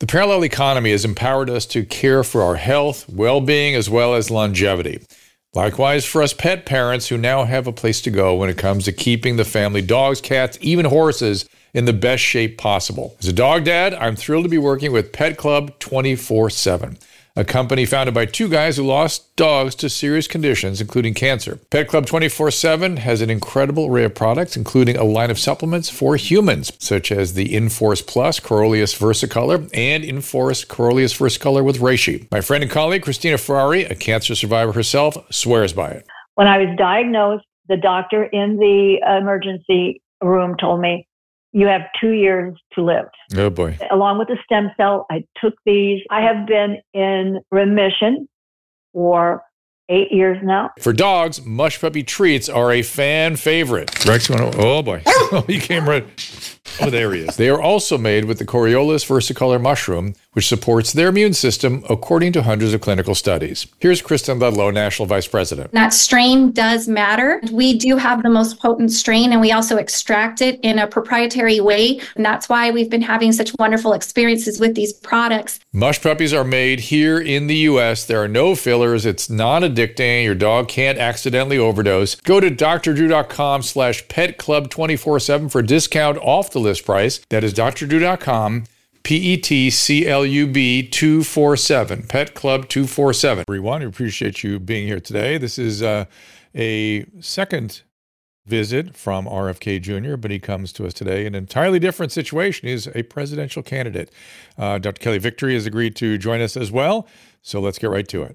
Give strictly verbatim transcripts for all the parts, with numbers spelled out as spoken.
The parallel economy has empowered us to care for our health, well-being, as well as longevity. Likewise, for us pet parents who now have a place to go when it comes to keeping the family dogs, cats, even horses in the best shape possible. As a dog dad, I'm thrilled to be working with Pet Club twenty-four seven, a company founded by two guys who lost dogs to serious conditions, including cancer. Pet Club twenty-four seven has an incredible array of products, including a line of supplements for humans, such as the Inforce Plus Corolius Versicolor and Inforce Corolius Versicolor with Reishi. My friend and colleague, Christina Ferrari, a cancer survivor herself, swears by it. When I was diagnosed, the doctor in the emergency room told me, you have two years to live. Oh, boy. Along with the stem cell, I took these. I have been in remission for eight years now. For dogs, Mush Puppy treats are a fan favorite. Rex, you want to, oh, boy. Oh, he came right. Oh, there he is. They are also made with the Coriolis versicolor mushroom, which supports their immune system according to hundreds of clinical studies. Here's Kristen Ludlow, National Vice President. That strain does matter. We do have the most potent strain, and we also extract it in a proprietary way. And that's why we've been having such wonderful experiences with these products. Mush Puppies are made here in the U S. There are no fillers. It's non-addicting. Your dog can't accidentally overdose. Go to drdrew.com slash petclub247 for a discount off the list price. That is drdrew dot com, P E T C L U B two four seven, Pet Club two four seven. Everyone, we appreciate you being here today. This is uh, a second visit from R F K Junior, but he comes to us today in an entirely different situation. He's a presidential candidate. Uh, Doctor Kelly Victory has agreed to join us as well, so let's get right to it.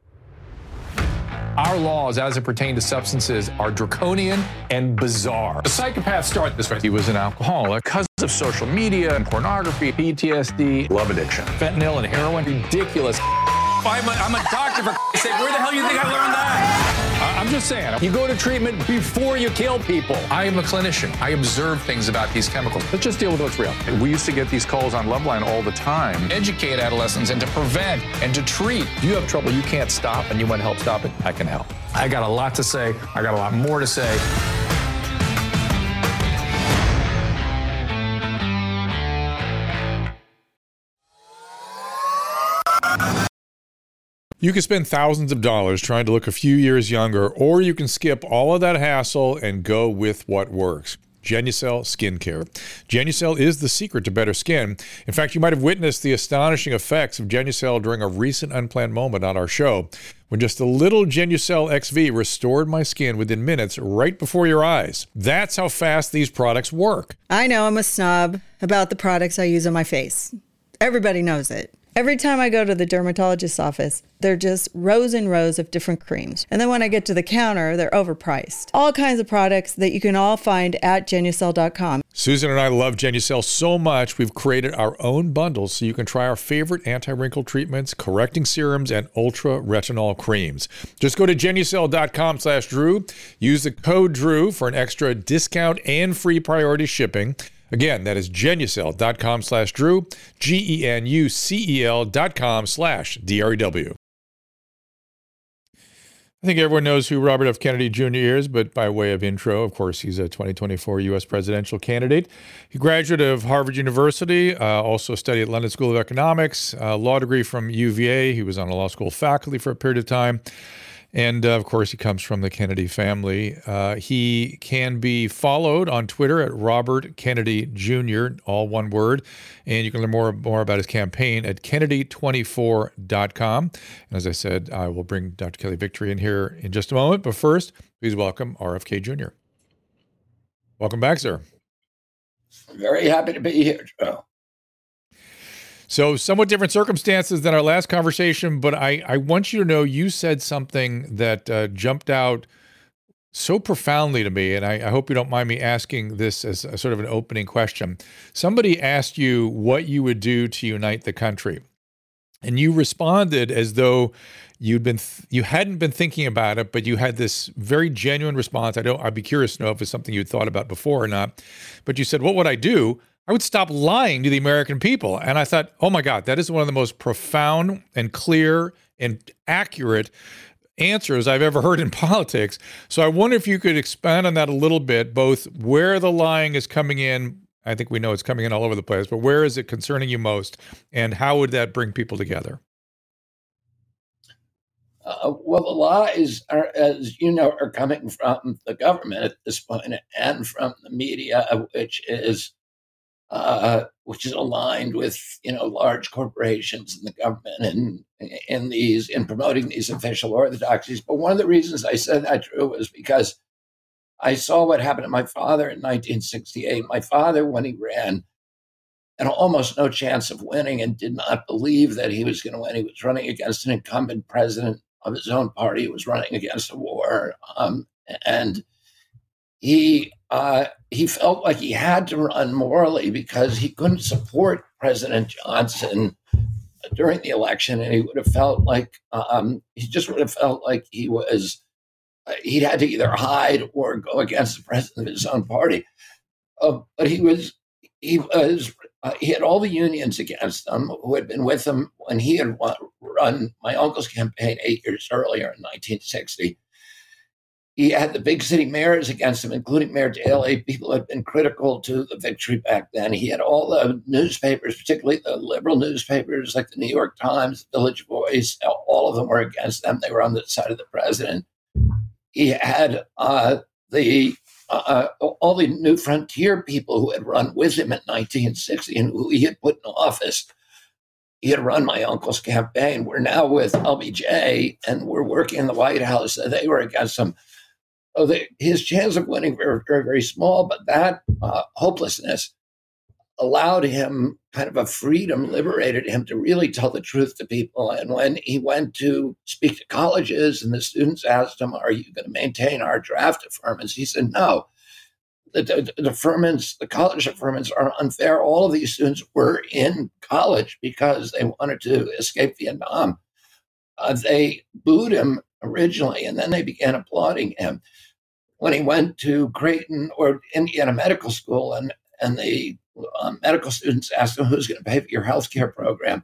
Our laws as it pertains to substances are draconian and bizarre. The psychopaths start this way. He was an alcoholic because of social media and pornography, P T S D, love addiction, fentanyl and heroin. Ridiculous. I'm a, I'm a doctor, for Christ's sake. Where the hell do you think I learned that? I'm just saying, you go to treatment before you kill people. I am a clinician. I observe things about these chemicals. Let's just deal with what's real. We used to get these calls on Loveline all the time. Educate adolescents and to prevent and to treat. If you have trouble you can't stop and you want to help stop it, I can help. I got a lot to say. I got a lot more to say. You can spend thousands of dollars trying to look a few years younger, or you can skip all of that hassle and go with what works. Genucel Skincare. Genucel is the secret to better skin. In fact, you might have witnessed the astonishing effects of Genucel during a recent unplanned moment on our show, when just a little Genucel X V restored my skin within minutes right before your eyes. That's how fast these products work. I know I'm a snob about the products I use on my face. Everybody knows it. Every time I go to the dermatologist's office, they're just rows and rows of different creams. And then when I get to the counter, they're overpriced. All kinds of products that you can all find at Genucel dot com. Susan and I love Genucel so much, we've created our own bundles so you can try our favorite anti-wrinkle treatments, correcting serums, and ultra retinol creams. Just go to Genucel dot com slash Drew. Use the code Drew for an extra discount and free priority shipping. Again, that is Genucel dot com slash Drew, G E N U C E L dot com slash D R E W. I think everyone knows who Robert F. Kennedy Junior is, but by way of intro, of course, he's a twenty twenty-four U S presidential candidate. He graduated of Harvard University, uh, also studied at London School of Economics, a law degree from U V A. He was on a law school faculty for a period of time. And, uh, of course, he comes from the Kennedy family. Uh, he can be followed on Twitter at Robert Kennedy Junior, all one word. And you can learn more, more about his campaign at Kennedy twenty-four dot com. And as I said, I will bring Doctor Kelly Victory in here in just a moment. But first, please welcome R F K Junior Welcome back, sir. Very happy to be here, Joe. So somewhat different circumstances than our last conversation, but I, I want you to know you said something that uh, jumped out so profoundly to me, and I, I hope you don't mind me asking this as a sort of an opening question. Somebody asked you what you would do to unite the country, and you responded as though you'd been th- you hadn't been thinking about it, but you had this very genuine response. I don't. I'd be curious to know if it's something you'd thought about before or not. But you said, "What would I do? I would stop lying to the American people." And I thought, oh my God, that is one of the most profound and clear and accurate answers I've ever heard in politics. So I wonder if you could expand on that a little bit, both where the lying is coming in, I think we know it's coming in all over the place, but where is it concerning you most? And how would that bring people together? Uh, well, the lies are, as you know, are coming from the government at this point and from the media, which is uh, which is aligned with you know large corporations and the government and in these in promoting these official orthodoxies. But one of the reasons I said that, Drew, was because I saw what happened to my father in nineteen sixty-eight. My father, when he ran, had almost no chance of winning and did not believe that he was going to win. He was running against an incumbent president of his own party. He was running against a war. Um, and he uh, he felt like he had to run morally because he couldn't support President Johnson during the election. And he would have felt like, um, he just would have felt like he was, uh, he'd had to either hide or go against the president of his own party. Uh, but he was, he was, uh, he had all the unions against him who had been with him when he had run my uncle's campaign eight years earlier in nineteen sixty. He had the big city mayors against him, including Mayor Daley, people who had been critical to the victory back then. He had all the newspapers, particularly the liberal newspapers like the New York Times, the Village Voice, all of them were against them. They were on the side of the president. He had uh, the uh, all the New Frontier people who had run with him in nineteen sixty and who he had put in office. He had run my uncle's campaign. We're now with L B J and we're working in the White House. They were against him. So the, his chance of winning were very, very small, but that uh, hopelessness allowed him kind of a freedom, liberated him to really tell the truth to people. And when he went to speak to colleges and the students asked him, are you going to maintain our draft deferments? He said, no. The, the, the deferments, the college deferments are unfair. All of these students were in college because they wanted to escape Vietnam. Uh, they booed him originally, and then they began applauding him. When he went to Creighton or Indiana Medical School, and, and the um, medical students asked him, who's going to pay for your healthcare program?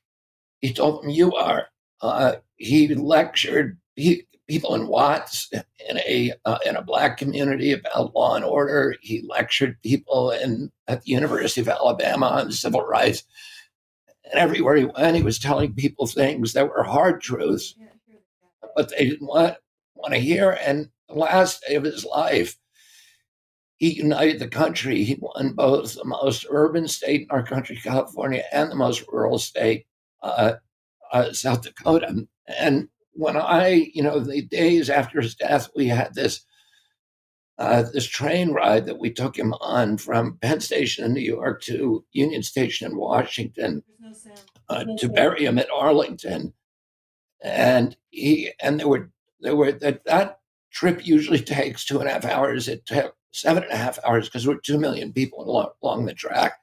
He told them, you are. Uh, he lectured he, people in Watts in a uh, in a Black community about law and order. He lectured people in at the University of Alabama on civil rights. And everywhere he went, he was telling people things that were hard truths, but they didn't want, want to hear. And the last day of his life, he united the country. He won both the most urban state in our country, California, and the most rural state, uh, uh, South Dakota. And when I, you know, the days after his death, we had this uh, this train ride that we took him on from Penn Station in New York to Union Station in Washington uh, to bury him at Arlington. And he and there were there were that that trip usually takes two and a half hours. It took seven and a half hours because there were two million people along, along the track.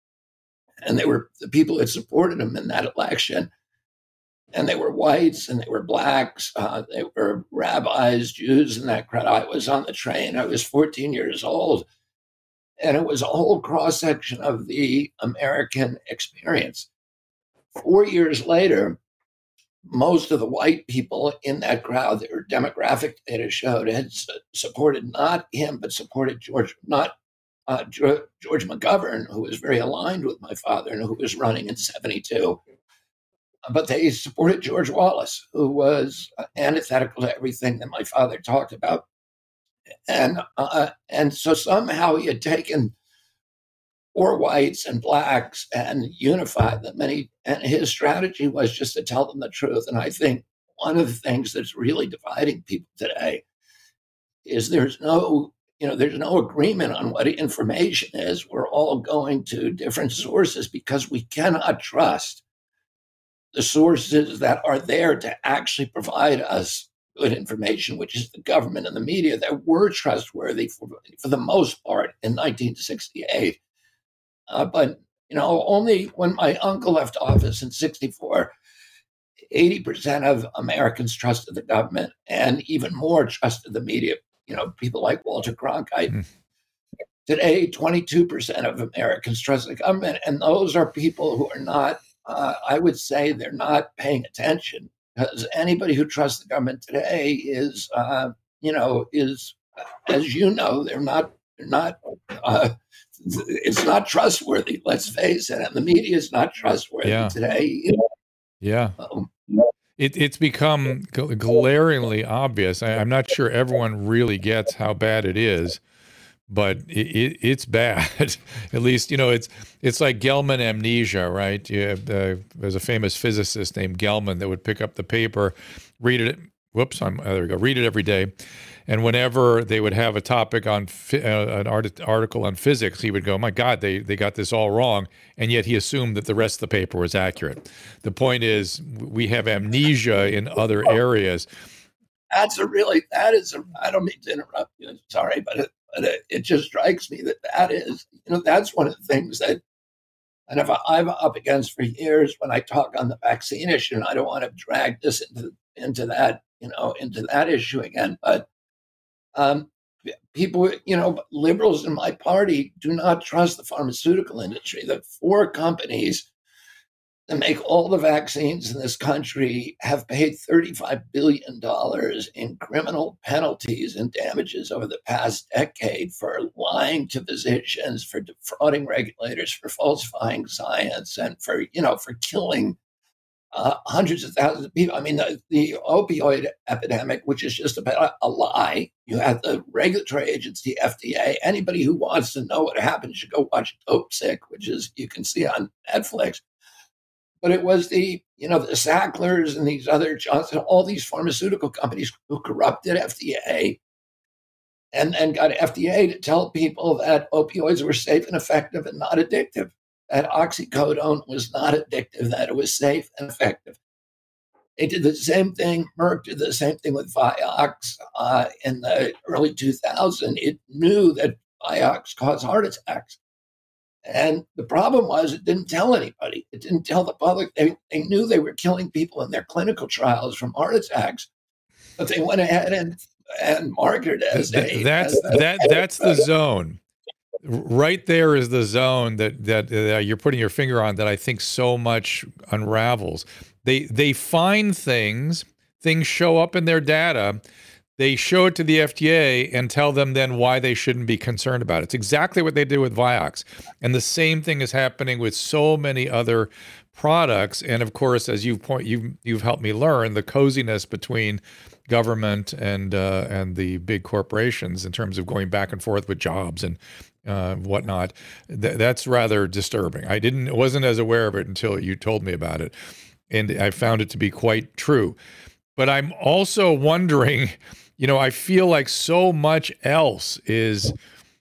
And they were the people that supported him in that election. And they were whites and they were blacks. Uh, they were rabbis, Jews in that crowd. I was on the train. I was fourteen years old. And it was a whole cross section of the American experience. Four years later, most of the white people in that crowd, their demographic data showed, had supported not him, but supported George, not uh, George McGovern, who was very aligned with my father and who was running in seventy-two. But they supported George Wallace, who was antithetical to everything that my father talked about. And uh, and so somehow he had taken poor whites and blacks and unified them. And, he, and his strategy was just to tell them the truth. And I think one of the things that's really dividing people today is there's no, you know, there's no agreement on what information is. We're all going to different sources because we cannot trust the sources that are there to actually provide us good information, which is the government and the media that were trustworthy for, for the most part in nineteen sixty-eight. Uh, but, you know, only when my uncle left office in sixty-four, eighty percent of Americans trusted the government and even more trusted the media, you know, people like Walter Cronkite. Mm. Today, twenty-two percent of Americans trust the government. And those are people who are not, uh, I would say they're not paying attention, because anybody who trusts the government today is, uh, you know, is, as you know, they're not, they're not, uh, it's not trustworthy. Let's face it. And the media is not trustworthy Yeah. today. You know? Yeah. Um, It, it's become gl- glaringly obvious. I, I'm not sure everyone really gets how bad it is, but it, it, it's bad. At least, you know, it's it's like Gelman amnesia, right? You have, uh, there's a famous physicist named Gelman that would pick up the paper, read it. Whoops, I'm, there we go. Read it every day. And whenever they would have a topic on phy- uh, an art- article on physics, he would go, "My God, they they got this all wrong," and yet he assumed that the rest of the paper was accurate. The point is, we have amnesia in other areas. that's a really, that is, a, I don't mean to interrupt you. Sorry, but it, but it, it just strikes me that that is, you know, that's one of the things that, and if I, I'm up against for years when I talk on the vaccine issue, and I don't want to drag this into into that, you know, into that issue again, but um, people, you know, liberals in my party do not trust the pharmaceutical industry. The four companies that make all the vaccines in this country have paid thirty-five billion dollars in criminal penalties and damages over the past decade for lying to physicians, for defrauding regulators, for falsifying science, and for, you know, for killing uh, hundreds of thousands of people. I mean, the, the opioid epidemic, which is just about a, a lie. You had the regulatory agency, F D A. Anybody who wants to know what happened should go watch Dope Sick, which is, you can see on Netflix. But it was the, you know, the Sacklers and these other Johnson, all these pharmaceutical companies who corrupted F D A and, and got F D A to tell people that opioids were safe and effective and not addictive, that oxycodone was not addictive, that it was safe and effective. They did the same thing. Merck did the same thing with Vioxx uh, in the early two thousands. It knew that Vioxx caused heart attacks. And the problem was it didn't tell anybody. It didn't tell the public. They, they knew they were killing people in their clinical trials from heart attacks, but they went ahead and, and marketed it as Th- a, that's as a- that that's the zone. Right there is the zone that that uh, you're putting your finger on that I think so much unravels. They they find things, things show up in their data. They show it to the F D A and tell them then why they shouldn't be concerned about it. It's exactly what they did with Vioxx. And the same thing is happening with so many other products. And of course, as you've point, you've, you've helped me learn, the coziness between government and uh, and the big corporations in terms of going back and forth with jobs and uh, whatnot. Th- that's rather disturbing. I didn't wasn't as aware of it until you told me about it. And I found it to be quite true. But I'm also wondering, you know, I feel like so much else is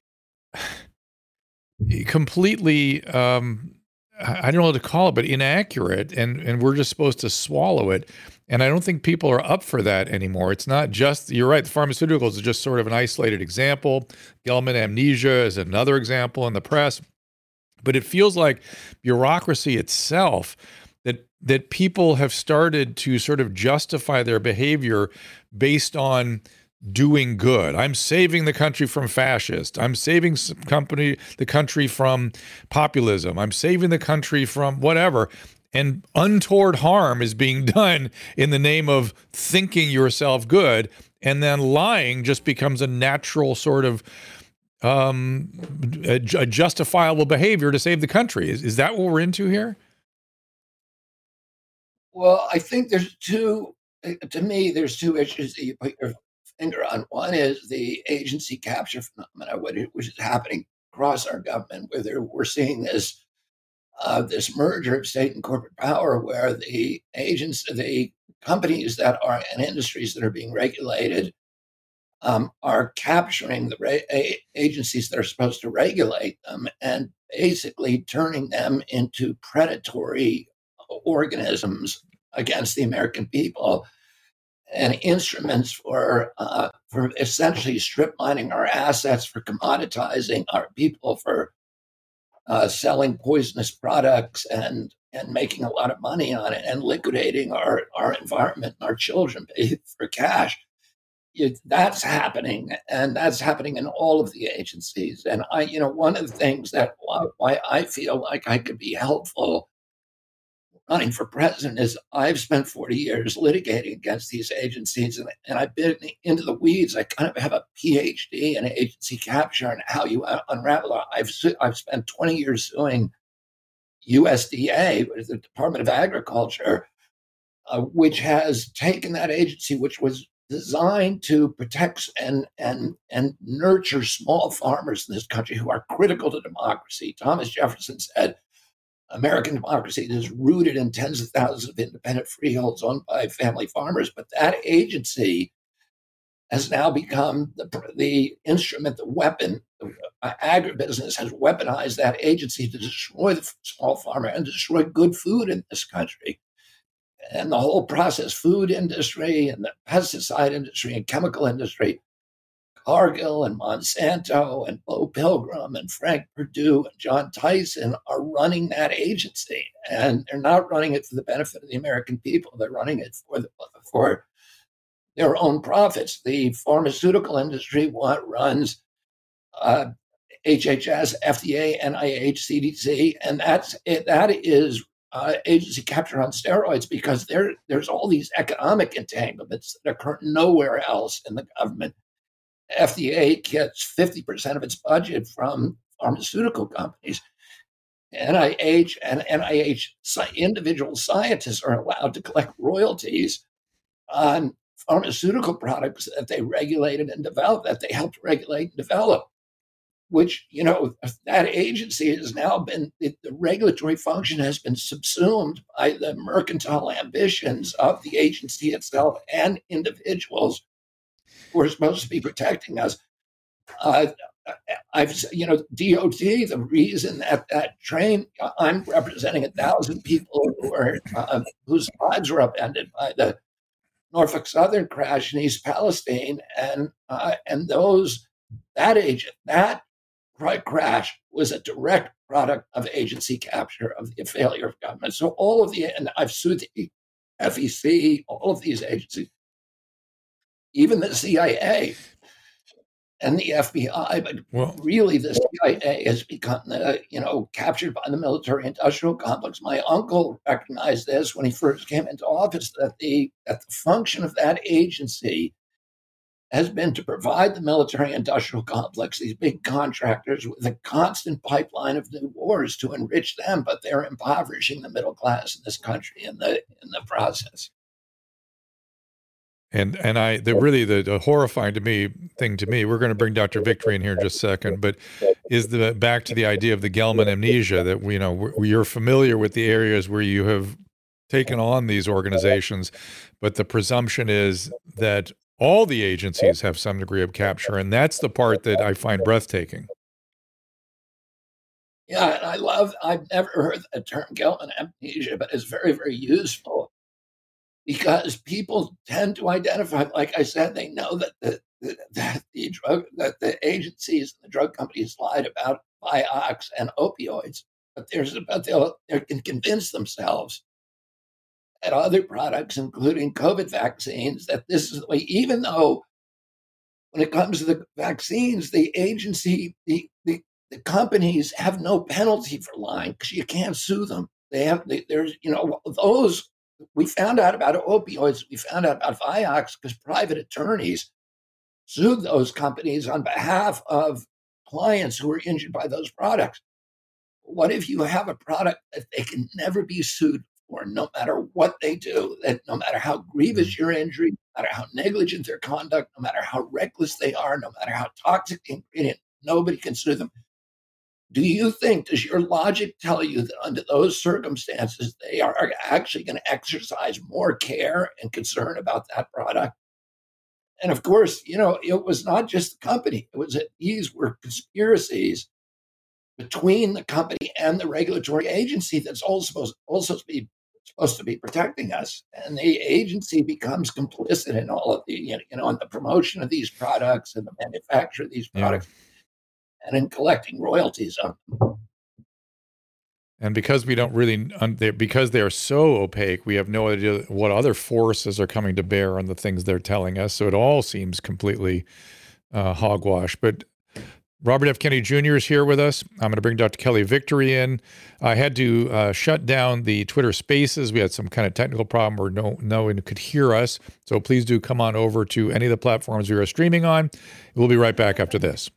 completely, um, I don't know what to call it, but inaccurate. And, and we're just supposed to swallow it. And I don't think people are up for that anymore. It's not just, you're right, the pharmaceuticals is just sort of an isolated example. Gelman amnesia is another example in the press. But it feels like bureaucracy itself, that that people have started to sort of justify their behavior based on doing good. I'm saving the country from fascists. I'm saving some company the country from populism. I'm saving the country from whatever. And untoward harm is being done in the name of thinking yourself good. And then lying just becomes a natural sort of um, a, a justifiable behavior to save the country. Is, is that what we're into here? Well, I think there's two, to me, there's two issues that you put your finger on. One is the agency capture phenomena, which is happening across our government, where there, we're seeing this uh, this merger of state and corporate power, where the agents, the companies that are and industries that are being regulated um, are capturing the re- a- agencies that are supposed to regulate them and basically turning them into predatory organisms against the American people and instruments for uh, for essentially strip mining our assets, for commoditizing our people, for uh, selling poisonous products and and making a lot of money on it, and liquidating our our environment and our children for cash. It, that's happening, and that's happening in all of the agencies. And I, you know, one of the things that why, why I feel like I could be helpful running for president is I've spent forty years litigating against these agencies, and, and I've been into the weeds. I kind of have a P H D in agency capture and how you unravel it. I've, I've spent twenty years suing U S D A, the Department of Agriculture, uh, which has taken that agency, which was designed to protect and, and, and nurture small farmers in this country who are critical to democracy. Thomas Jefferson said, American democracy is rooted in tens of thousands of independent freeholds owned by family farmers, but that agency has now become the, the instrument, the weapon. The uh, agribusiness has weaponized that agency to destroy the small farmer and destroy good food in this country. And the whole processed food industry and the pesticide industry and chemical industry, Cargill and Monsanto and Bo Pilgrim and Frank Perdue and John Tyson are running that agency. And they're not running it for the benefit of the American people. They're running it for the, for their own profits. The pharmaceutical industry runs uh, H H S, F D A, N I H, C D C, and that's it, that is uh, agency capture on steroids, because there there's all these economic entanglements that occur nowhere else in the government. F D A gets fifty percent of its budget from pharmaceutical companies. N I H and N I H individual scientists are allowed to collect royalties on pharmaceutical products that they regulated and developed, that they helped regulate and develop, which, you know, that agency has now been, the, the regulatory function has been subsumed by the mercantile ambitions of the agency itself and individuals who are supposed to be protecting us. Uh, I've, you know, D O T, the reason that that train, I'm representing a thousand people who are, uh, whose lives were upended by the Norfolk Southern crash in East Palestine, and uh, and those that agent that crash was a direct product of agency capture, of the failure of government. So all of the, and I've sued the F E C, all of these agencies, even the C I A and the F B I, but well, really the C I A has become, the, you know, captured by the military-industrial complex. My uncle recognized this when he first came into office, that the that the function of that agency has been to provide the military-industrial complex, these big contractors, with a constant pipeline of new wars to enrich them, but they're impoverishing the middle class in this country in the in the process. And and I the really the, the horrifying to me thing to me, we're going to bring Doctor Victory in here in just a second, but is the back to the idea of the Gelman amnesia, that we, you know, we, you're familiar with the areas where you have taken on these organizations, but the presumption is that all the agencies have some degree of capture, and that's the part that I find breathtaking. Yeah, and I love, I've never heard the term Gelman amnesia, but it's very, very useful, because people tend to identify, like I said, they know that the, the that the drug that the agencies and the drug companies lied about Vioxx and opioids, but there's but they'll they can convince themselves that other products, including COVID vaccines, that this is the way. Even though when it comes to the vaccines, the agency, the the, the companies have no penalty for lying, because you can't sue them. They have they, there's you know those. We found out about opioids. We found out about Vioxx because private attorneys sued those companies on behalf of clients who were injured by those products. What if you have a product that they can never be sued for, no matter what they do, that no matter how grievous your injury, no matter how negligent their conduct, no matter how reckless they are, no matter how toxic the ingredient, nobody can sue them? Do you think, does your logic tell you that under those circumstances, they are actually going to exercise more care and concern about that product? And of course, you know, it was not just the company. It was that these were conspiracies between the company and the regulatory agency that's also supposed, also to be, supposed to be protecting us. And the agency becomes complicit in all of the, you know, in the promotion of these products and the manufacture of these products. Yeah. And in collecting royalties on them. And because we don't really, because they're so opaque, we have no idea what other forces are coming to bear on the things they're telling us. So it all seems completely uh, hogwash. But Robert F. Kennedy Junior is here with us. I'm going to bring Doctor Kelly Victory in. I had to uh, shut down the Twitter Spaces. We had some kind of technical problem where no, no one could hear us. So please do come on over to any of the platforms we are streaming on. We'll be right back after this.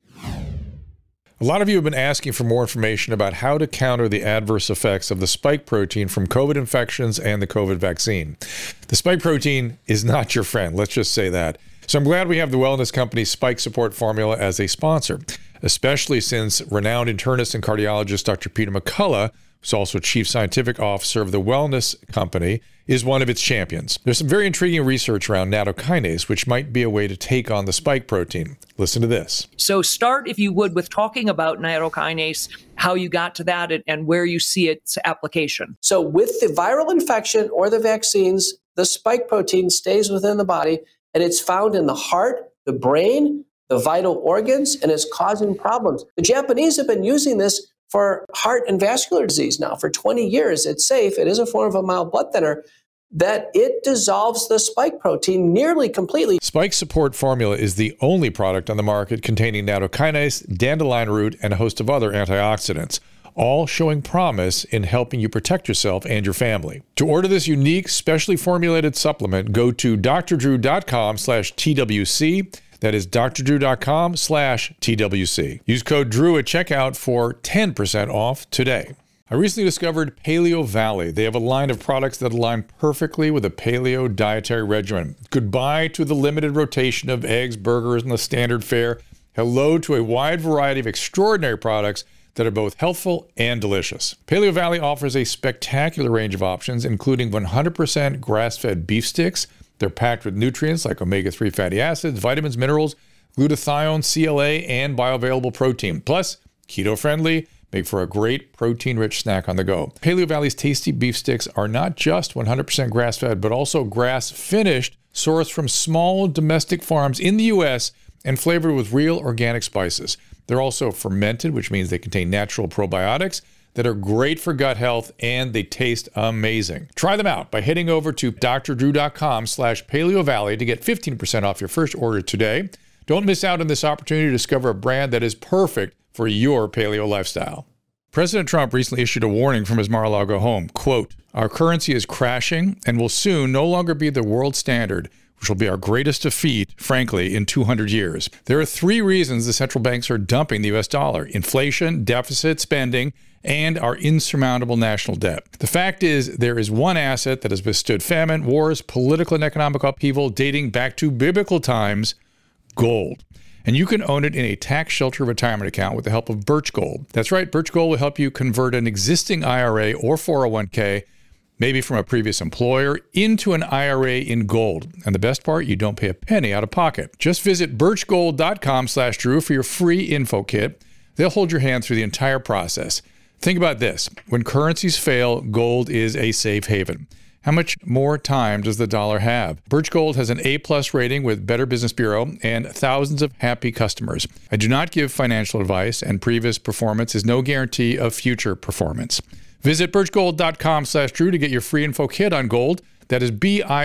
A lot of you have been asking for more information about how to counter the adverse effects of the spike protein from COVID infections and the COVID vaccine. The spike protein is not your friend. Let's just say that. So I'm glad we have the wellness company Spike Support Formula as a sponsor, especially since renowned internist and cardiologist Doctor Peter McCullough, who's also chief scientific officer of the wellness company, is one of its champions. There's some very intriguing research around nattokinase, which might be a way to take on the spike protein. Listen to this. So start, if you would, with talking about nattokinase, how you got to that, and, and where you see its application. So with the viral infection or the vaccines, the spike protein stays within the body, and it's found in the heart, the brain, the vital organs, and is causing problems. The Japanese have been using this for heart and vascular disease now for twenty years. It's safe. It is a form of a mild blood thinner that it dissolves the spike protein nearly completely. Spike Support Formula is the only product on the market containing nattokinase, dandelion root, and a host of other antioxidants, all showing promise in helping you protect yourself and your family. To order this unique, specially formulated supplement, go to drdrew.com slash TWC. That is drdrew.com slash TWC. Use code DREW at checkout for ten percent off today. I recently discovered Paleo Valley. They have a line of products that align perfectly with a paleo dietary regimen. Goodbye to the limited rotation of eggs, burgers, and the standard fare. Hello to a wide variety of extraordinary products that are both healthful and delicious. Paleo Valley offers a spectacular range of options, including one hundred percent grass-fed beef sticks. They're packed with nutrients like omega three fatty acids, vitamins, minerals, glutathione, C L A, and bioavailable protein. Plus, keto-friendly, make for a great protein-rich snack on the go. Paleo Valley's tasty beef sticks are not just one hundred percent grass-fed, but also grass-finished, sourced from small domestic farms in the U S and flavored with real organic spices. They're also fermented, which means they contain natural probiotics that are great for gut health, and they taste amazing. Try them out by heading over to drdrew.com slash Paleo Valley to get fifteen percent off your first order today. Don't miss out on this opportunity to discover a brand that is perfect for your paleo lifestyle. President Trump recently issued a warning from his Mar-a-Lago home. Quote, "Our currency is crashing and will soon no longer be the world standard, which will be our greatest defeat, frankly, in two hundred years. There are three reasons the central banks are dumping the U S dollar: inflation, deficit spending, and our insurmountable national debt. The fact is, there is one asset that has withstood famine, wars, political and economic upheaval dating back to biblical times: gold. And you can own it in a tax shelter retirement account with the help of Birch Gold. That's right, Birch Gold will help you convert an existing I R A or four oh one k, maybe from a previous employer, into an I R A in gold. And the best part, you don't pay a penny out of pocket. Just visit birchgold.com slash Drew for your free info kit. They'll hold your hand through the entire process. Think about this. When currencies fail, gold is a safe haven. How much more time does the dollar have? Birch Gold has an A-plus rating with Better Business Bureau and thousands of happy customers. I do not give financial advice, and previous performance is no guarantee of future performance. Visit birchgold.com slash Drew to get your free info kit on gold. That is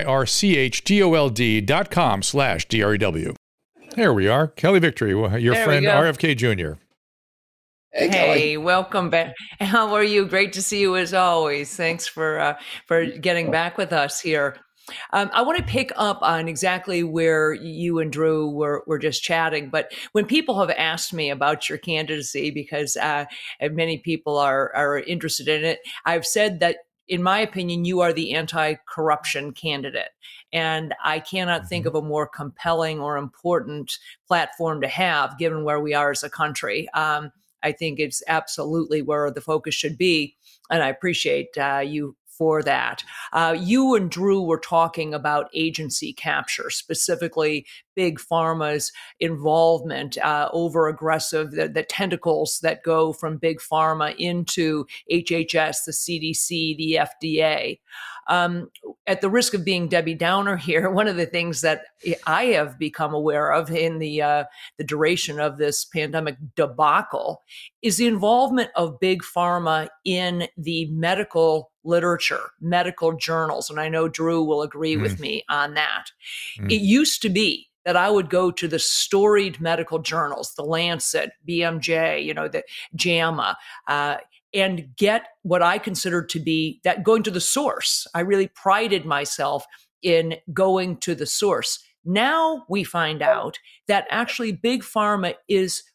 B-I-R-C-H-G-O-L-D dot com slash D-R-E-W. There we are. Kelly Victory, your There friend R F K Junior Hey, Hey, Kelly. welcome back. How are you? Great to see you as always. Thanks for uh, for getting back with us here. Um, I want to pick up on exactly where you and Drew were, were just chatting. But when people have asked me about your candidacy, because uh, many people are are interested in it, I've said that, in my opinion, you are the anti-corruption candidate. And I cannot think of a more compelling or important platform to have, given where we are as a country. Um, I think it's absolutely where the focus should be. And I appreciate uh, you for that. Uh, you and Drew were talking about agency capture, specifically Big Pharma's involvement, uh, over aggressive, the, the tentacles that go from Big Pharma into H H S, the C D C, the F D A. Um, at the risk of being Debbie Downer here, one of the things that I have become aware of in the uh, the duration of this pandemic debacle is the involvement of Big Pharma in the medical literature, medical journals. And I know Drew will agree mm. with me on that. Mm. It used to be that I would go to the storied medical journals, the Lancet, B M J, you know, the JAMA, uh, and get what I considered to be that going to the source. I really prided myself in going to the source. Now we find out that actually big pharma is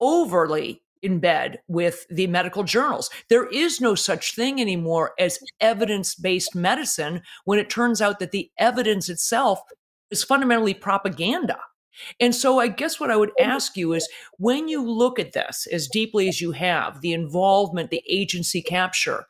overly in bed with the medical journals. There is no such thing anymore as evidence-based medicine when it turns out that the evidence itself is fundamentally propaganda. And so I guess what I would ask you is, when you look at this as deeply as you have, the involvement, the agency capture,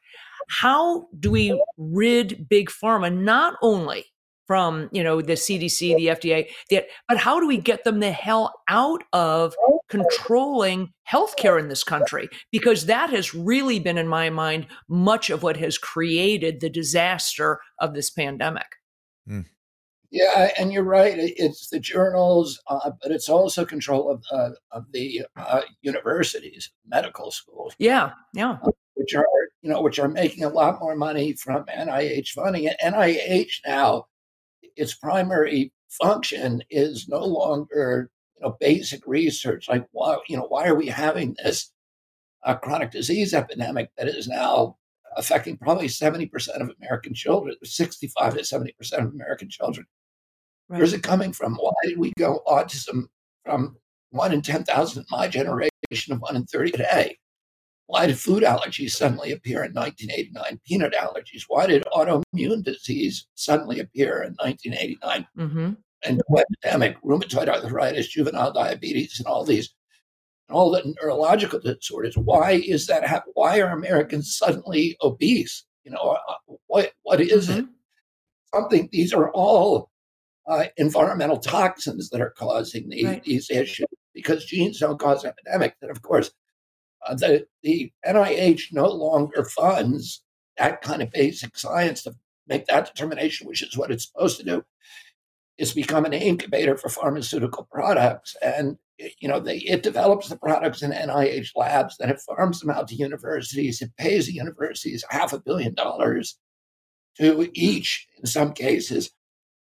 how do we rid big pharma not only from, you know, the C D C, the F D A, the, but how do we get them the hell out of controlling healthcare in this country? Because that has really been, in my mind, much of what has created the disaster of this pandemic. Mm. Yeah, and you're right. It's the journals, uh, but it's also control of uh, of the uh, universities, medical schools. Yeah, yeah. Uh, which are, you know, which are making a lot more money from N I H funding. And N I H now, its primary function is no longer, you know, basic research. Like, why, you know, why are we having this uh, chronic disease epidemic that is now affecting probably seventy percent of American children, sixty-five to seventy percent of American children? Right. Where's it coming from? Why did we go autism from one in ten thousand in my generation to one in thirty today? Why did food allergies suddenly appear in nineteen eighty-nine? Peanut allergies. Why did autoimmune disease suddenly appear in nineteen eighty-nine? Mm-hmm. And the epidemic, rheumatoid arthritis, juvenile diabetes, and all these, and all the neurological disorders. Why is that happening? Why are Americans suddenly obese? You know, what what is mm-hmm. it? Something. These are all uh, environmental toxins that are causing the, right. these issues, because genes don't cause epidemics. And of course, uh, the the N I H no longer funds that kind of basic science to make that determination, which is what it's supposed to do. It's become an incubator for pharmaceutical products, and you know they it develops the products in N I H labs, then it farms them out to universities. It pays the universities half a billion dollars to each, in some cases,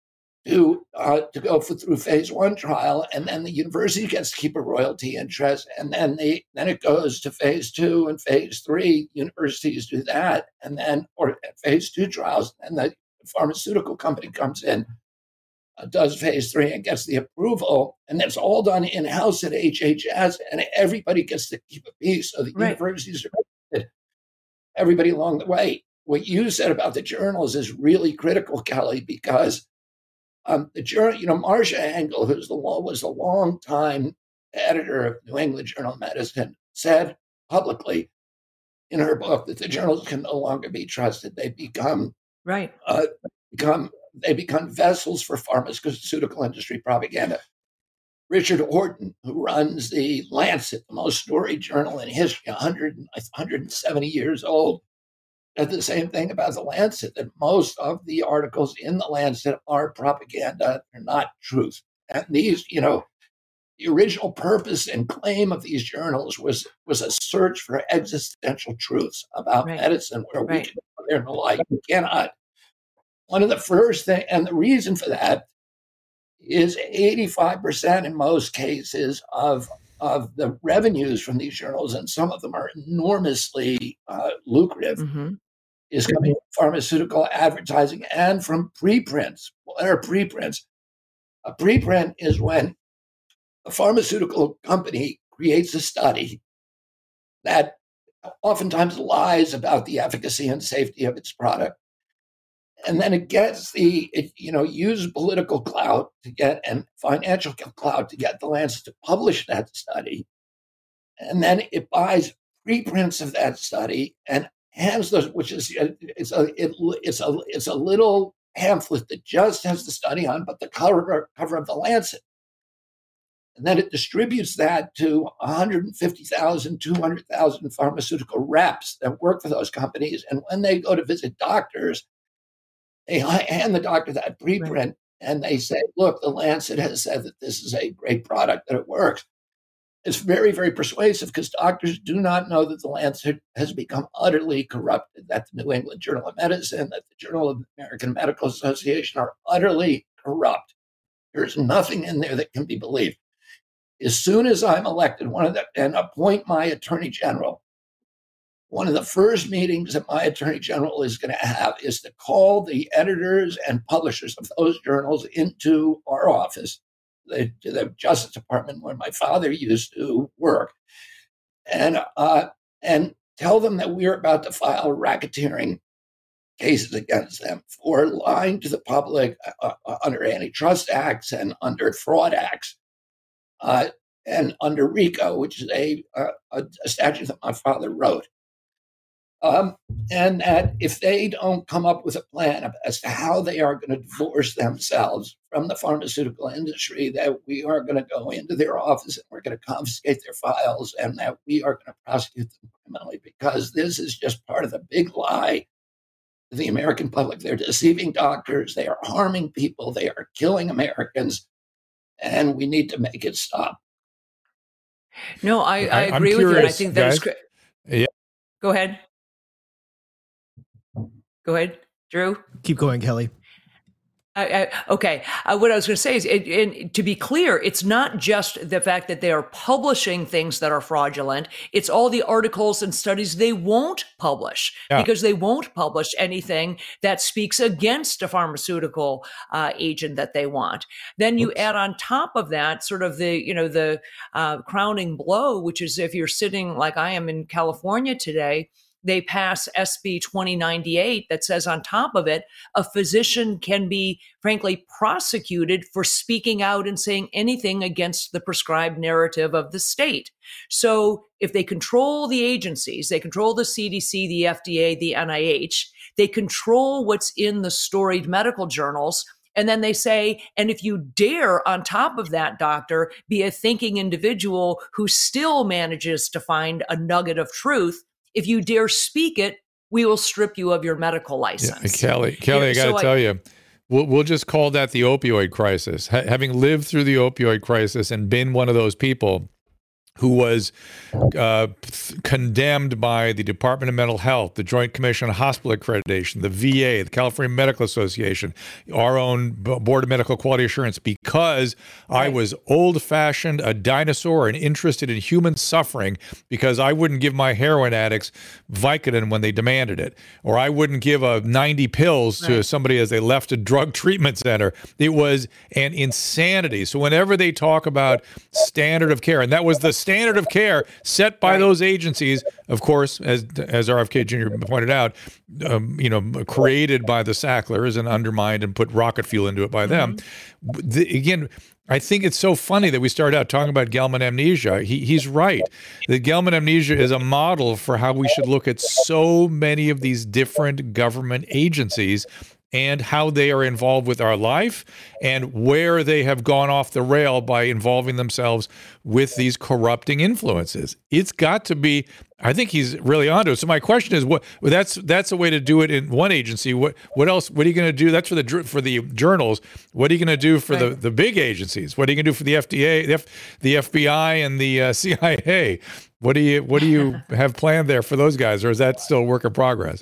to uh, to go for, through phase one trial, and then the university gets to keep a royalty interest, and then the then it goes to phase two and phase three. Universities do that, and then or phase two trials, and the pharmaceutical company comes in. Uh, does phase three and gets the approval, and that's all done in-house at H H S, and everybody gets to keep a piece. So the right. universities are everybody along the way. What you said about the journals is really critical, Kelly, because um, the journal, you know, Marcia Angell, who's the was a long time editor of New England Journal of Medicine, said publicly in her book that the journals can no longer be trusted. They become right. Uh, become They become vessels for pharmaceutical industry propaganda. Richard Horton, who runs the Lancet, the most storied journal in history, one hundred, one hundred seventy years old, said the same thing about the Lancet, that most of the articles in the Lancet are propaganda. They're not truth. And these, you know, the original purpose and claim of these journals was, was a search for existential truths about right. medicine, where right. we can put there and the like. We cannot. One of the first things, and the reason for that is eighty-five percent in most cases of, of the revenues from these journals, and some of them are enormously uh, lucrative, mm-hmm. is coming from pharmaceutical advertising and from preprints. What are preprints? A preprint is when a pharmaceutical company creates a study that oftentimes lies about the efficacy and safety of its product. And then it gets the, it, you know, use political clout to get and financial clout to get the Lancet to publish that study. And then it buys preprints of that study and hands those, which is, it's a, it, it's a, it's a little pamphlet that just has the study on, but the cover, cover of the Lancet. And then it distributes that to one hundred fifty thousand, two hundred thousand pharmaceutical reps that work for those companies. And when they go to visit doctors, they hand the doctor that preprint, right. and they say, look, the Lancet has said that this is a great product, that it works. It's very, very persuasive, because doctors do not know that the Lancet has become utterly corrupted, that the New England Journal of Medicine, that the Journal of the American Medical Association are utterly corrupt. There's nothing in there that can be believed. As soon as I'm elected, one of the and appoint my attorney general, one of the first meetings that my attorney general is going to have is to call the editors and publishers of those journals into our office, the, the Justice Department, where my father used to work, and uh, and tell them that we're about to file racketeering cases against them for lying to the public uh, uh, under antitrust acts and under fraud acts, uh, and under RICO, which is a, a, a statute that my father wrote. Um, and that if they don't come up with a plan as to how they are going to divorce themselves from the pharmaceutical industry, that we are going to go into their office and we're going to confiscate their files, and that we are going to prosecute them criminally, because this is just part of the big lie to the American public. They're deceiving doctors. They are harming people. They are killing Americans, and we need to make it stop. No, I, I, I agree I'm with curious, you. I think that's guys. great. Yeah. Go ahead. Go ahead, Drew. Keep going, Kelly. I, I, okay. Uh, what I was going to say is, it, it, to be clear, it's not just the fact that they are publishing things that are fraudulent. It's all the articles and studies they won't publish, Yeah. because they won't publish anything that speaks against a pharmaceutical uh, agent that they want. Then you Oops. add on top of that sort of the, you know, the uh, crowning blow, which is if you're sitting like I am in California today, they pass S B twenty ninety-eight that says on top of it, a physician can be, frankly, prosecuted for speaking out and saying anything against the prescribed narrative of the state. So if they control the agencies, they control the C D C, the F D A, the N I H, they control what's in the storied medical journals. And then they say, and if you dare on top of that, doctor, be a thinking individual who still manages to find a nugget of truth, if you dare speak it, we will strip you of your medical license. Yeah, Kelly, Kelly, you know, I got to so tell I, you, we'll, we'll just call that the opioid crisis. Ha- having lived through the opioid crisis and been one of those people who was uh, condemned by the Department of Mental Health, the Joint Commission on Hospital Accreditation, the V A, the California Medical Association, our own Board of Medical Quality Assurance, because right. I was old-fashioned, a dinosaur, and interested in human suffering, because I wouldn't give my heroin addicts Vicodin when they demanded it, or I wouldn't give a ninety pills right. to somebody as they left a drug treatment center. It was an insanity. So whenever they talk about standard of care, and that was the standard of care set by right. those agencies, of course, as as R F K Junior pointed out, um, you know, created by the Sacklers and undermined and put rocket fuel into it by mm-hmm. them. The, again, I think it's so funny that we started out talking about Gelman amnesia. He, he's right. The Gelman amnesia is a model for how we should look at so many of these different government agencies and how they are involved with our life and where they have gone off the rail by involving themselves with these corrupting influences. It's got to be, I think he's really onto it. So my question is, what well, that's that's a way to do it in one agency. What what else? What are you going to do? That's for the for the journals. What are you going to do for right. the, the big agencies? What are you going to do for the F D A, the, F, the F B I, and the uh, C I A? What do you what do you have planned there for those guys, or is that still a work in progress?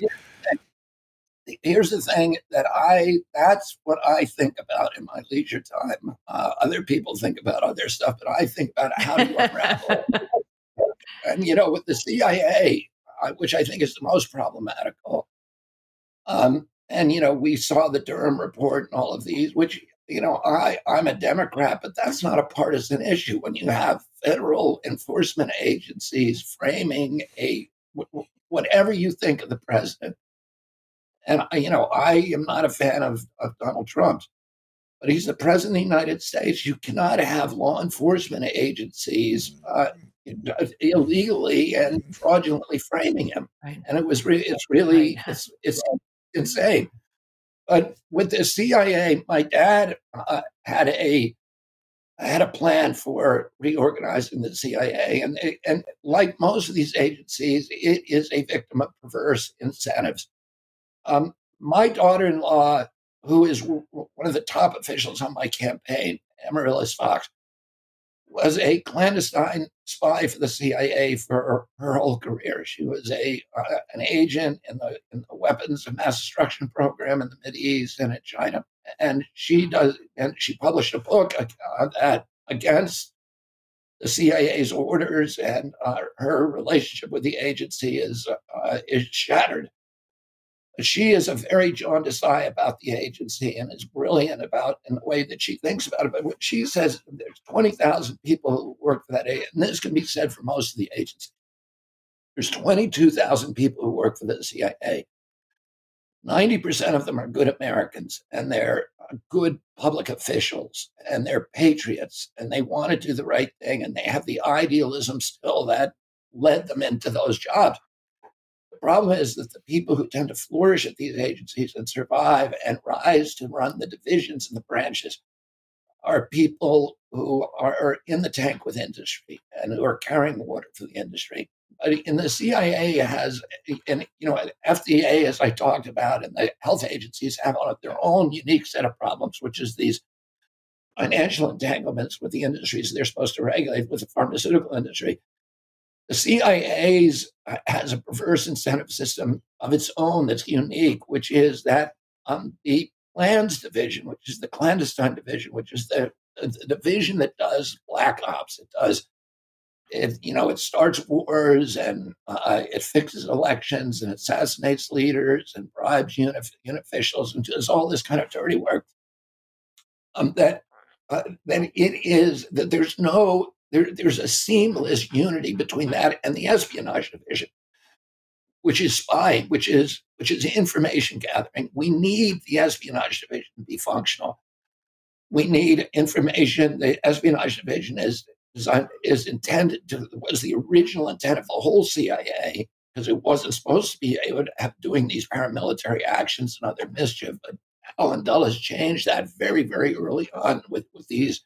Here's the thing that I, that's what I think about in my leisure time. Uh, other people think about other stuff, but I think about how to unravel. And, you know, with the C I A, uh, which I think is the most problematical, um, and, you know, we saw the Durham report and all of these, which, you know, I, I'm a Democrat, but that's not a partisan issue. When you have federal enforcement agencies framing a, whatever you think of the president, and, you know, I am not a fan of, of Donald Trump, but he's the president of the United States. You cannot have law enforcement agencies uh, illegally and fraudulently framing him. Right. And it was really, it's really, right. it's, it's insane. But with the C I A, my dad uh, had a had a plan for reorganizing the C I A. And, and like most of these agencies, it is a victim of perverse incentives. Um, my daughter-in-law, who is w- one of the top officials on my campaign, Amaryllis Fox, was a clandestine spy for the C I A for her, her whole career. She was a uh, an agent in the in the weapons of mass destruction program in the Mideast and in China. And she does, and she published a book uh, that against the C I A's orders, and uh, her relationship with the agency is uh, is shattered. She is a very jaundiced eye about the agency and is brilliant about in the way that she thinks about it. But what she says, there's twenty thousand people who work for that agency, and this can be said for most of the agency. There's twenty-two thousand people who work for the C I A. ninety percent of them are good Americans, and they're good public officials, and they're patriots, and they want to do the right thing, and they have the idealism still that led them into those jobs. The problem is that the people who tend to flourish at these agencies and survive and rise to run the divisions and the branches are people who are in the tank with industry and who are carrying the water for the industry. But in the C I A has, and you know, F D A, as I talked about, and the health agencies have their own unique set of problems, which is these financial entanglements with the industries they're supposed to regulate, with the pharmaceutical industry. The C I A's has a perverse incentive system of its own that's unique, which is that um, the plans division, which is the clandestine division, which is the, the division that does black ops, it does, it, you know, it starts wars and uh, it fixes elections and assassinates leaders and bribes unit, unit officials and does all this kind of dirty work. Um, that uh, then it is that there's no There, there's a seamless unity between that and the espionage division, which is spying, which is which is information gathering. We need the espionage division to be functional. We need information. The espionage division is designed, is intended to was the original intent of the whole C I A, because it wasn't supposed to be able to have doing these paramilitary actions and other mischief. But Alan Dulles changed that very, very early on with, with these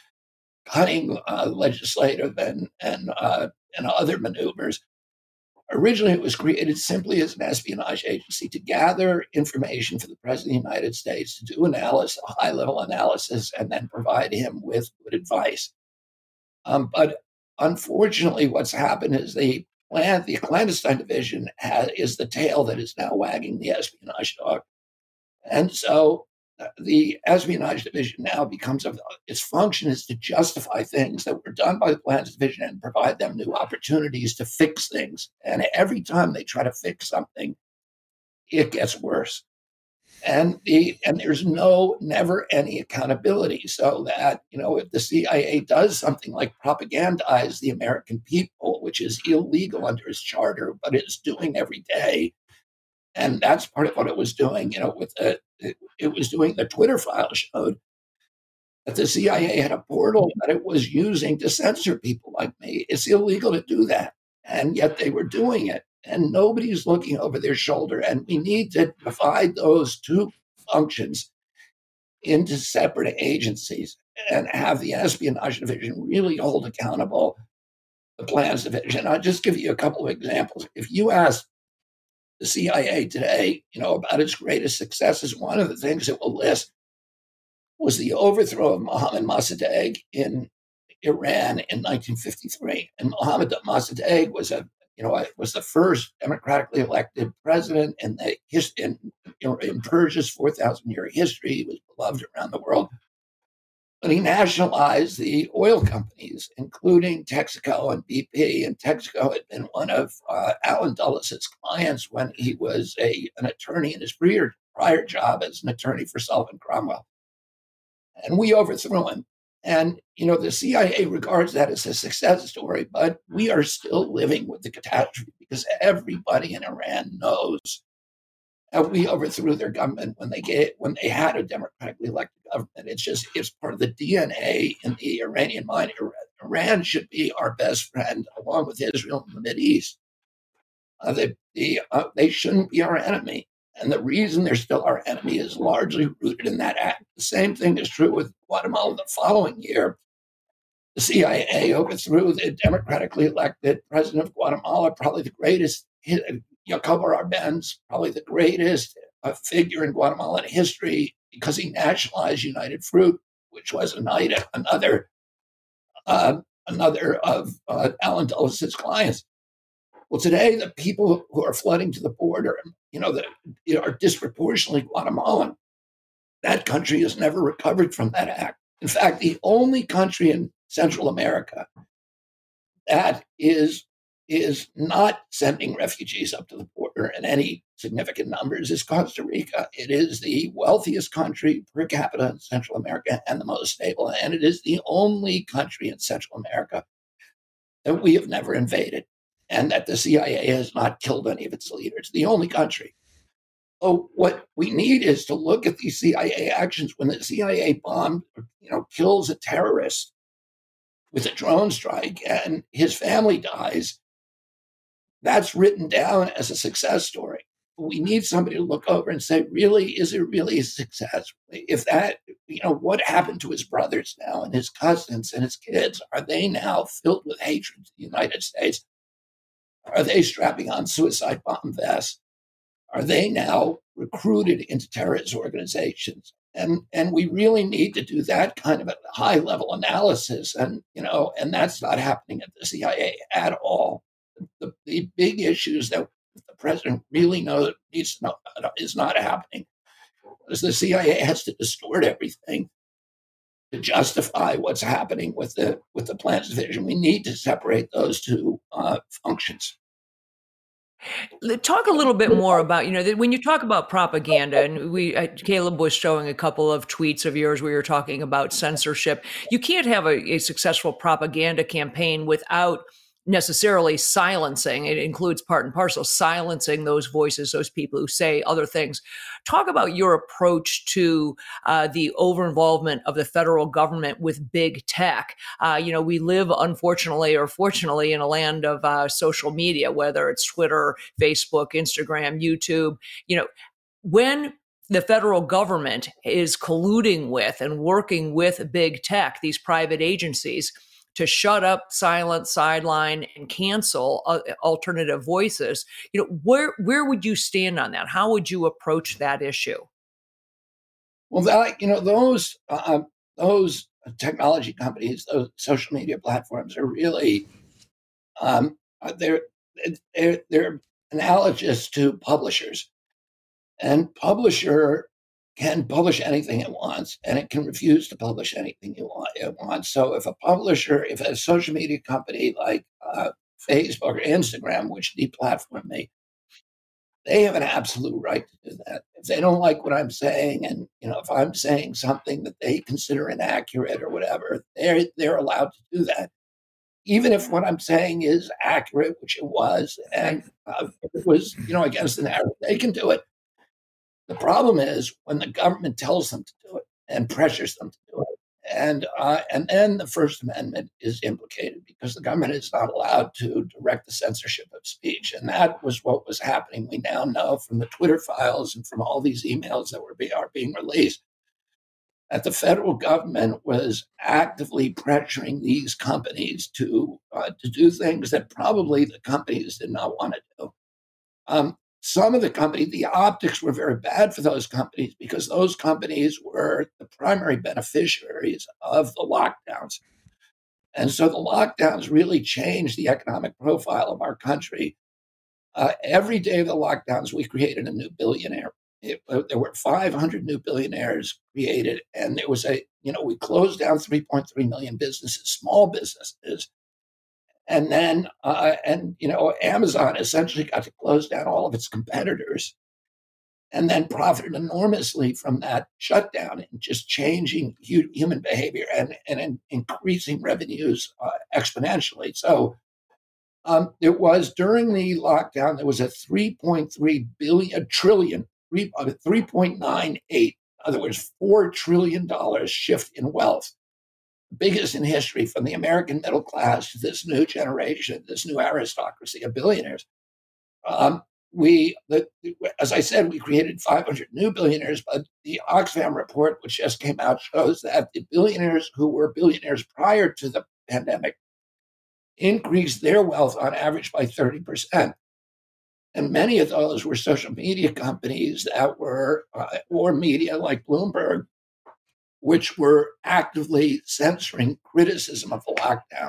cunning uh, legislative and and uh, and other maneuvers. Originally, it was created simply as an espionage agency to gather information for the President of the United States, to do analysis, a high-level analysis, and then provide him with good advice. Um, but unfortunately, what's happened is the plan, the clandestine division has, is the tail that is now wagging the espionage dog. And so the espionage division now becomes, a, its function is to justify things that were done by the plans division and provide them new opportunities to fix things. And every time they try to fix something, it gets worse. And the and there's no, never any accountability. So that, you know, if the C I A does something like propagandize the American people, which is illegal under its charter, but it's doing every day, and that's part of what it was doing, you know, with the, it, it was doing, the Twitter file showed that the C I A had a portal that it was using to censor people like me. It's illegal to do that. And yet they were doing it. And nobody's looking over their shoulder. And we need to divide those two functions into separate agencies and have the espionage division really hold accountable the plans division. I'll just give you a couple of examples. If you ask the C I A today, you know, about its greatest successes, one of the things it will list was the overthrow of Mohammad Mossadegh in Iran in nineteen fifty-three. And Mohammad Mossadegh was a, you know, was the first democratically elected president in the in, you know, in Persia's four thousand year history. He was beloved around the world. But he nationalized the oil companies, including Texaco and B P. And Texaco had been one of uh, Alan Dulles' clients when he was a an attorney in his prior, prior job as an attorney for Sullivan Cromwell. And we overthrew him. And, you know, the C I A regards that as a success story, but we are still living with the catastrophe because everybody in Iran knows that we overthrew their government when they gave, when they had a democratically elected government. It's just, it's part of the D N A in the Iranian mind. Iran should be our best friend, along with Israel and the Mideast. Uh, they, the, uh, they shouldn't be our enemy. And the reason they're still our enemy is largely rooted in that act. The same thing is true with Guatemala the following year. The C I A overthrew the democratically elected president of Guatemala, probably the greatest, Jacobo Arbenz, probably the greatest uh, figure in Guatemalan history, because he nationalized United Fruit, which was another another, uh, another of uh, Alan Dulles' clients. Well, today, the people who are flooding to the border, you know, that you know, are disproportionately Guatemalan. that country has never recovered from that act. In fact, the only country in Central America that is is not sending refugees up to the border in any significant numbers is Costa Rica. It is the wealthiest country per capita in Central America and the most stable. And it is the only country in Central America that we have never invaded and that the C I A has not killed any of its leaders. The only country. So what we need is to look at these C I A actions when the C I A bomb, you know, kills a terrorist with a drone strike and his family dies. That's written down as a success story. We need somebody to look over and say, really, is it really a success? If that, you know, what happened to his brothers now and his cousins and his kids? Are they now filled with hatred to the United States? Are they strapping on suicide bomb vests? Are they now recruited into terrorist organizations? And and we really need to do that kind of a high level analysis. And, you know, and that's not happening at the C I A at all. The, the big issues that the president really knows needs to know is not happening. Because the C I A has to distort everything to justify what's happening with the with the plans division. We need to separate those two uh, functions. Talk a little bit more about, you know, that when you talk about propaganda, and we, uh, Caleb was showing a couple of tweets of yours where you're talking about censorship. You can't have a, a successful propaganda campaign without necessarily silencing. It includes part and parcel silencing those voices, those people who say other things. Talk about your approach to uh, the over-involvement of the federal government with big tech. Uh, you know, we live, unfortunately or fortunately, in a land of uh, social media, whether it's Twitter, Facebook, Instagram, YouTube. You know, when the federal government is colluding with and working with big tech, these private agencies, to shut up, silence, sideline, and cancel uh, alternative voices. You know, where where would you stand on that? How would you approach that issue? Well, that, you know, those uh, those technology companies, those social media platforms are really um, they're they're they're analogous to publishers, and publisher can publish anything it wants, and it can refuse to publish anything it wants. So if a publisher, if a social media company like uh, Facebook or Instagram, which deplatform me, they have an absolute right to do that. If they don't like what I'm saying, and you know, if I'm saying something that they consider inaccurate or whatever, they're they're allowed to do that, even if what I'm saying is accurate, which it was, and uh, if it was, you know, against the narrative, they can do it. The problem is when the government tells them to do it and pressures them to do it. And uh, and then the First Amendment is implicated because the government is not allowed to direct the censorship of speech. And that was what was happening. We now know from the Twitter files and from all these emails that were be, are being released that the federal government was actively pressuring these companies to uh, to do things that probably the companies did not want to do. Um, Some of the companies, the optics were very bad for those companies because those companies were the primary beneficiaries of the lockdowns. And so the lockdowns really changed the economic profile of our country. Uh, every day of the lockdowns, we created a new billionaire. It, uh, there were five hundred new billionaires created, and there was a, you know, we closed down three point three million businesses, small businesses. And then, uh, and you know, Amazon essentially got to close down all of its competitors, and then profited enormously from that shutdown and just changing hu- human behavior and and in- increasing revenues uh, exponentially. So, um, it was during the lockdown there was a three point three billion a trillion three uh, three point nine eight, in other words, four trillion dollars shift in wealth. Biggest in history, from the American middle class to this new generation, this new aristocracy of billionaires. Um, we, the, as I said, we created five hundred new billionaires, but the Oxfam report, which just came out, shows that the billionaires who were billionaires prior to the pandemic increased their wealth on average by thirty percent. And many of those were social media companies that were, uh, or media like Bloomberg, which were actively censoring criticism of the lockdown.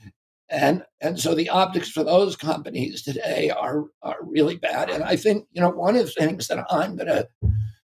And, and so the optics for those companies today are, are really bad. And I think, you know, one of the things that I'm going to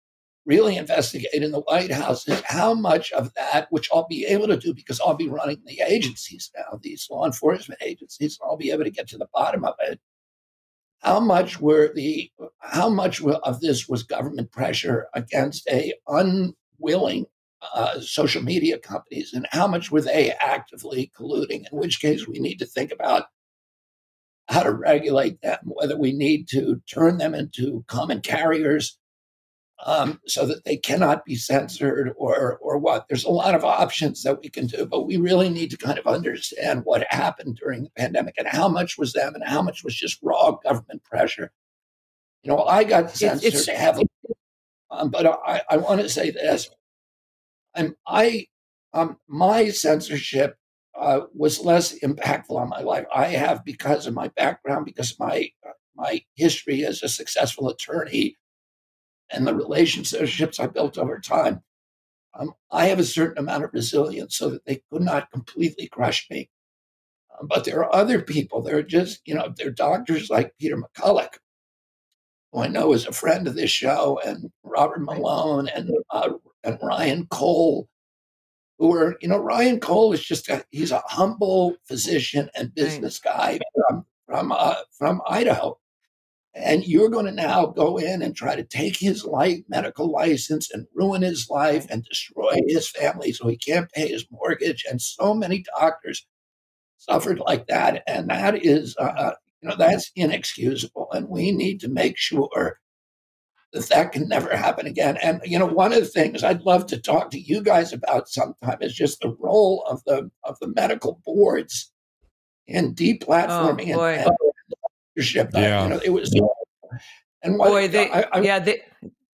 really investigate in the White House is how much of that, which I'll be able to do because I'll be running the agencies now, these law enforcement agencies, and I'll be able to get to the bottom of it. How much were the how much of this was government pressure against a unwilling uh, social media companies, and how much were they actively colluding? In which case, we need to think about how to regulate them, whether we need to turn them into common carriers um, so that they cannot be censored, or or what. There's a lot of options that we can do, but we really need to kind of understand what happened during the pandemic and how much was them and how much was just raw government pressure. You know, I got censored it's, heavily, um, but I, I want to say this. I'm, I, um, my censorship uh, was less impactful on my life. I have, because of my background, because of my uh, my history as a successful attorney, and the relationships I built over time, um, I have a certain amount of resilience so that they could not completely crush me. Um, but there are other people. There are just, you know, there are doctors like Peter McCulloch, who I know is a friend of this show, and Robert Malone, and uh, and Ryan Cole, who are, you know, Ryan Cole is just a, he's a humble physician and business guy from from uh, from Idaho. And you're going to now go in and try to take his life medical license and ruin his life and destroy his family so he can't pay his mortgage. And so many doctors suffered like that. And that is, uh, you know, that's inexcusable. And we need to make sure that that can never happen again. And, you know, one of the things I'd love to talk to you guys about sometime is just the role of the of the medical boards in deplatforming oh, and, and leadership. Yeah. You know, it was, and what, boy, they, I, I, yeah, they,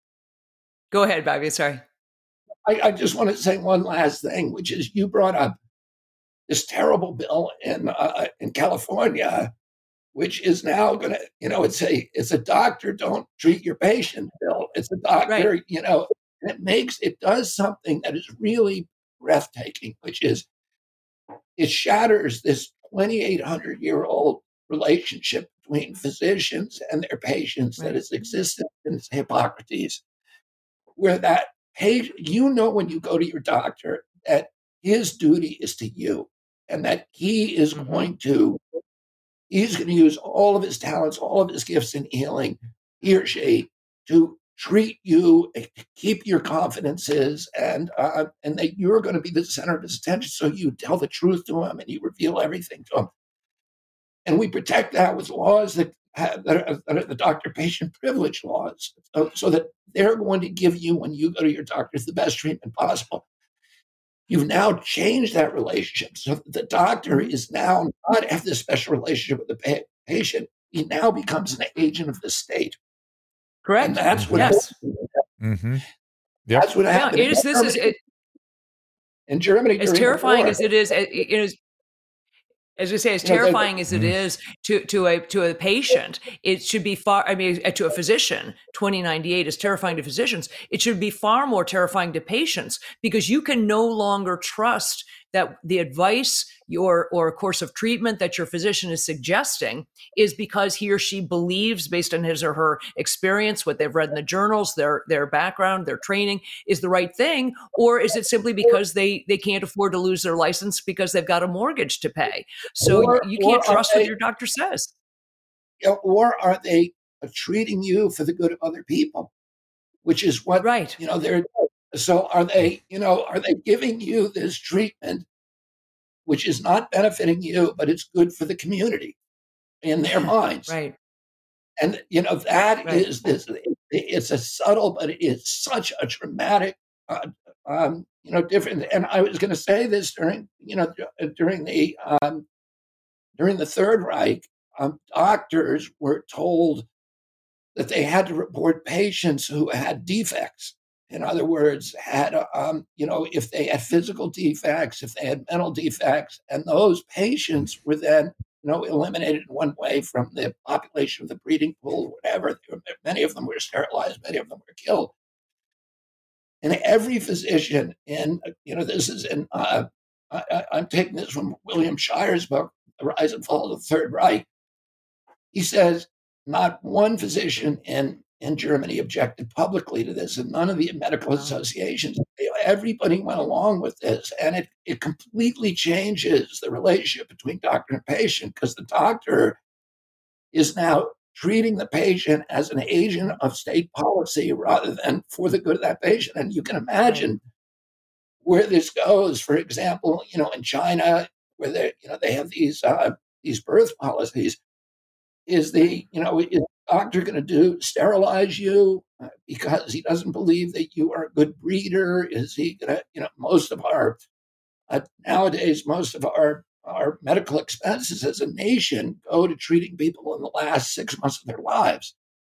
go ahead, Bobby, sorry. I, I just want to say one last thing, which is you brought up this terrible bill in uh, in California, which is now going to, you know, it's a it's a doctor don't treat your patient bill. It's a doctor, right. you know, and it makes it does something that is really breathtaking, which is it shatters this twenty-eight hundred year old relationship between physicians and their patients right. that has existed since Hippocrates, where that patient, you know, when you go to your doctor, that his duty is to you, and that he is mm-hmm. going to, he's going to use all of his talents, all of his gifts in healing, he or she, to treat you, to keep your confidences, and uh, and that you're going to be the center of his attention. So you tell the truth to him and you reveal everything to him. And we protect that with laws that, have, that, are, that are the doctor-patient privilege laws, so, so that they're going to give you, when you go to your doctor, the best treatment possible. You've now changed that relationship. So the doctor is now not have this special relationship with the pa- patient. He now becomes an agent of the state. Correct. And that's what yes. Mm-hmm. Yep. That's what happened. Yeah, it is, this is it, in Germany. As terrifying as it is, it, it is. As we say, as terrifying as it is to, to a to a patient, it should be far. I mean, to a physician, twenty ninety-eight is terrifying to physicians. It should be far more terrifying to patients, because you can no longer trust that the advice your or a course of treatment that your physician is suggesting is because he or she believes, based on his or her experience, what they've read in the journals, their their background, their training, is the right thing, or is it simply because they they can't afford to lose their license because they've got a mortgage to pay? So or, you can't trust they, what your doctor says. You know, or are they treating you for the good of other people, which is what right. you know they're. So are they? You know, are they giving you this treatment, which is not benefiting you, but it's good for the community in their minds? Right. And, you know, that right. is this, it's a subtle, but it is such a dramatic, uh, um, you know, different. And I was going to say this during, you know, during the, um, during the Third Reich, um, doctors were told that they had to report patients who had defects. In other words, had, um, you know, if they had physical defects, if they had mental defects, and those patients were then, you know, eliminated in one way from the population of the breeding pool, whatever. Many of them were sterilized, many of them were killed. And every physician in, you know, this is in, uh, I, I'm taking this from William Shire's book, The Rise and Fall of the Third Reich. He says, not one physician in in Germany objected publicly to this, and none of the medical associations, everybody went along with this. And it, it completely changes the relationship between doctor and patient, because the doctor is now treating the patient as an agent of state policy rather than for the good of that patient. And you can imagine where this goes. For example, you know, in China, where they, you know, they have these uh, these birth policies. Is the, you know, is the doctor going to do sterilize you uh, because he doesn't believe that you are a good breeder? Is he going to, you know, most of our uh, nowadays, most of our our medical expenses as a nation go to treating people in the last six months of their lives.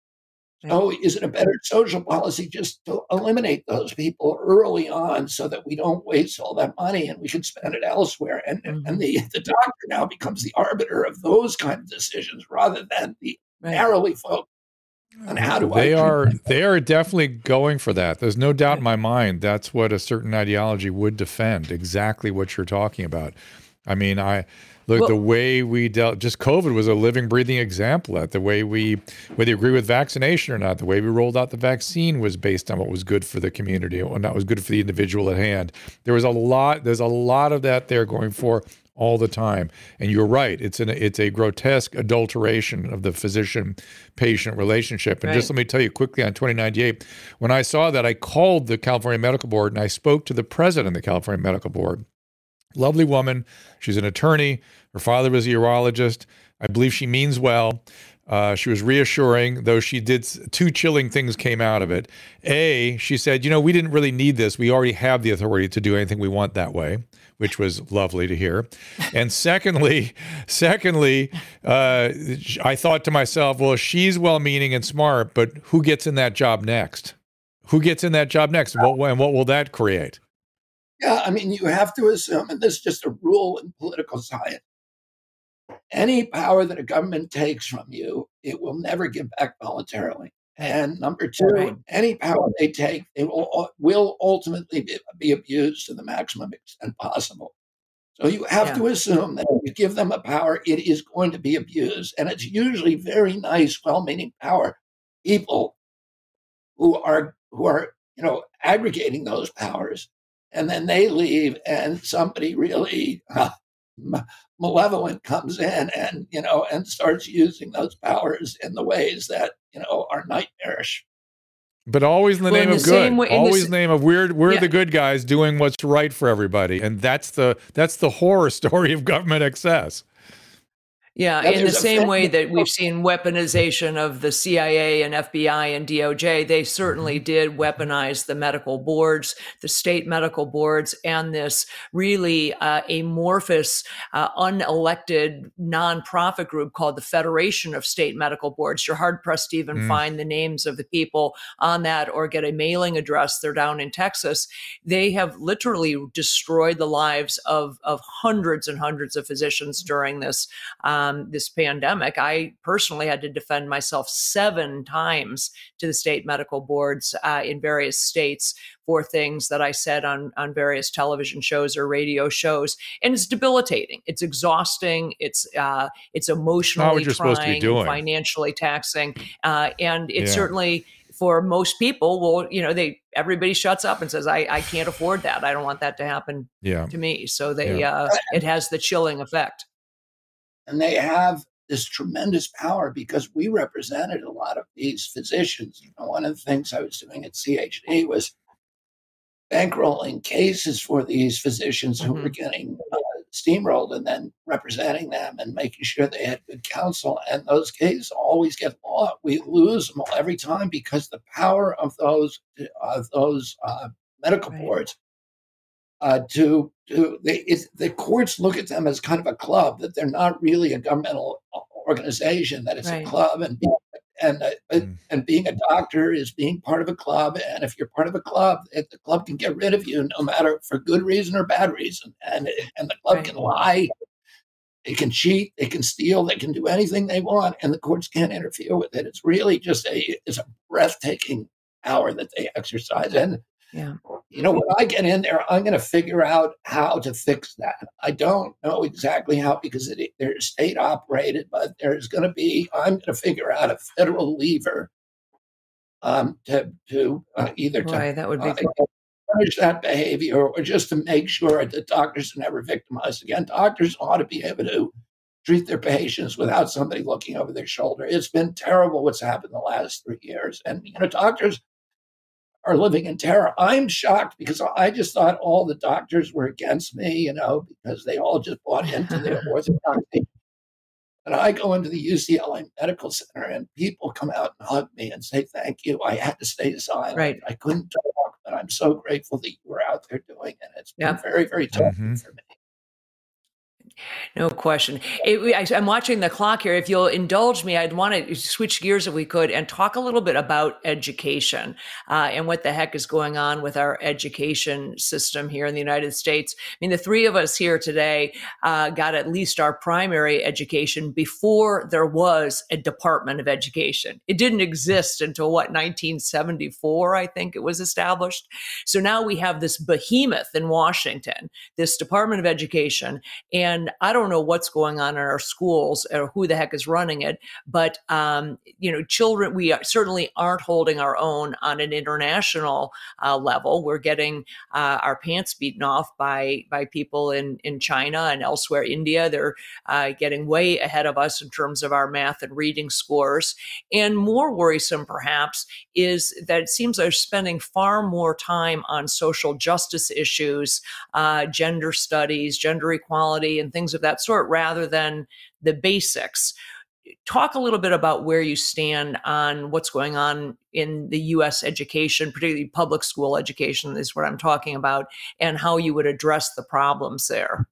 So is it a better social policy just to eliminate those people early on so that we don't waste all that money and we can spend it elsewhere? And, mm-hmm. and the, the doctor now becomes the arbiter of those kind of decisions rather than the right. narrowly focused on how do they I are they are definitely going for that. There's no doubt in my mind that's what a certain ideology would defend, exactly what you're talking about. I mean, I look, well, the way we dealt, just COVID was a living, breathing example of that. The way we, whether you agree with vaccination or not, the way we rolled out the vaccine was based on what was good for the community and what was good for the individual at hand. There was a lot, there's a lot of that there going for all the time. And you're right, it's an it's a grotesque adulteration of the physician-patient relationship. And right. just let me tell you quickly on twenty ninety-eight, when I saw that, I called the California Medical Board and I spoke to the president of the California Medical Board. Lovely woman. She's an attorney. Her father was a urologist. I believe she means well. Uh, she was reassuring, though she did two chilling things came out of it. A, she said, you know, we didn't really need this. We already have the authority to do anything we want that way, which was lovely to hear. And secondly, secondly, uh, I thought to myself, well, she's well-meaning and smart, but who gets in that job next? Who gets in that job next? And what, and what will that create? Yeah, I mean, you have to assume, and this is just a rule in political science, any power that a government takes from you, it will never give back voluntarily. And number two, right. any power they take, they will, will ultimately be, be abused to the maximum extent possible. So you have yeah. to assume that if you give them a power, it is going to be abused. And it's usually very nice, well-meaning power people who are, who are, you know, aggregating those powers. And then they leave, and somebody really uh, malevolent comes in, and you know, and starts using those powers in the ways that you know are nightmarish. But always in the well, name in the of good. Way, always in the name of we're we're yeah. the good guys doing what's right for everybody, and that's the that's the horror story of government excess. Yeah, in the same way that we've seen weaponization of the C I A and F B I and D O J, they certainly did weaponize the medical boards, the state medical boards, and this really uh, amorphous, uh, unelected nonprofit group called the Federation of State Medical Boards. You're hard-pressed to even mm. find the names of the people on that or get a mailing address. They're down in Texas. They have literally destroyed the lives of, of hundreds and hundreds of physicians during this um, Um, this pandemic. I personally had to defend myself seven times to the state medical boards uh, in various states for things that I said on, on various television shows or radio shows. And it's debilitating. It's exhausting. It's uh, it's emotionally trying, financially taxing. Uh, and it yeah. certainly, for most people, well, you know, they everybody shuts up and says, I, I can't afford that. I don't want that to happen yeah. to me. So they yeah. uh, it has the chilling effect. And they have this tremendous power because we represented a lot of these physicians. You know, one of the things I was doing at C H D was bankrolling cases for these physicians who mm-hmm. were getting uh, steamrolled and then representing them and making sure they had good counsel. And those cases always get lost. We lose them every time because the power of those of those uh, medical right. boards uh, to to they it, the courts look at them as kind of a club, that they're not really a governmental organization, that it's right. a club, and and uh, mm. and being a doctor is being part of a club. And if you're part of a club, it, the club can get rid of you no matter for good reason or bad reason. And and the club right. can lie, they can cheat, they can steal, they can do anything they want, and the courts can't interfere with it. It's really just a it's a breathtaking power that they exercise. And yeah. you know, when I get in there, I'm going to figure out how to fix that. I don't know exactly how, because it, they're state operated, but there's going to be, I'm going to figure out a federal lever um, to, to uh, either to Right, that would be uh, good. punish that behavior or just to make sure that doctors are never victimized again. Doctors ought to be able to treat their patients without somebody looking over their shoulder. It's been terrible what's happened the last three years. And, you know, doctors are living in terror. I'm shocked because I just thought all the doctors were against me, you know, because they all just bought into their orthodoxy. And I go into the U C L A Medical Center and people come out and hug me and say, thank you. I had to stay silent. Right. I couldn't talk, but I'm so grateful that you were out there doing it. It's been Yep. very, very tough Mhm. for me. No question. It, I, I'm watching the clock here. If you'll indulge me, I'd want to switch gears if we could and talk a little bit about education uh, and what the heck is going on with our education system here in the United States. I mean, the three of us here today uh, got at least our primary education before there was a Department of Education. It didn't exist until what, nineteen seventy-four, I think it was established. So now we have this behemoth in Washington, this Department of Education, and I don't know what's going on in our schools or who the heck is running it, but um, you know, children, we are, certainly aren't holding our own on an international uh, level. We're getting uh, our pants beaten off by by people in in China and elsewhere, India. They're uh, getting way ahead of us in terms of our math and reading scores. And more worrisome, perhaps, is that it seems they're spending far more time on social justice issues, uh, gender studies, gender equality, and things of that sort, rather than the basics. Talk a little bit about where you stand on what's going on in the U S education, particularly public school education is what I'm talking about, and how you would address the problems there.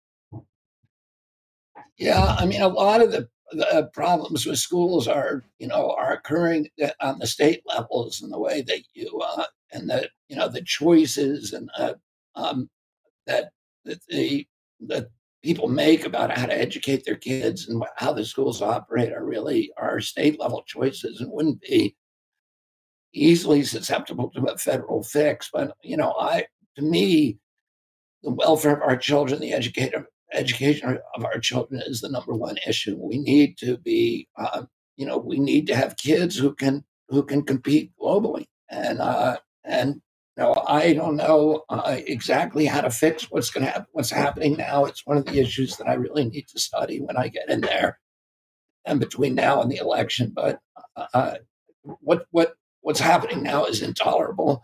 Yeah, I mean, a lot of the, the problems with schools are, you know, are occurring on the state levels in the way that you, uh, and the, you know, the choices and uh, um, that, that the, that people make about how to educate their kids and how the schools operate are really are state level choices and wouldn't be easily susceptible to a federal fix. But, you know, I, to me, the welfare of our children, the educator, education of our children is the number one issue. We need to be, uh, you know, we need to have kids who can who can compete globally. And uh, and you know, I don't know uh, exactly how to fix what's going to happen. What's happening now? It's one of the issues that I really need to study when I get in there, and between now and the election. But uh, what what what's happening now is intolerable.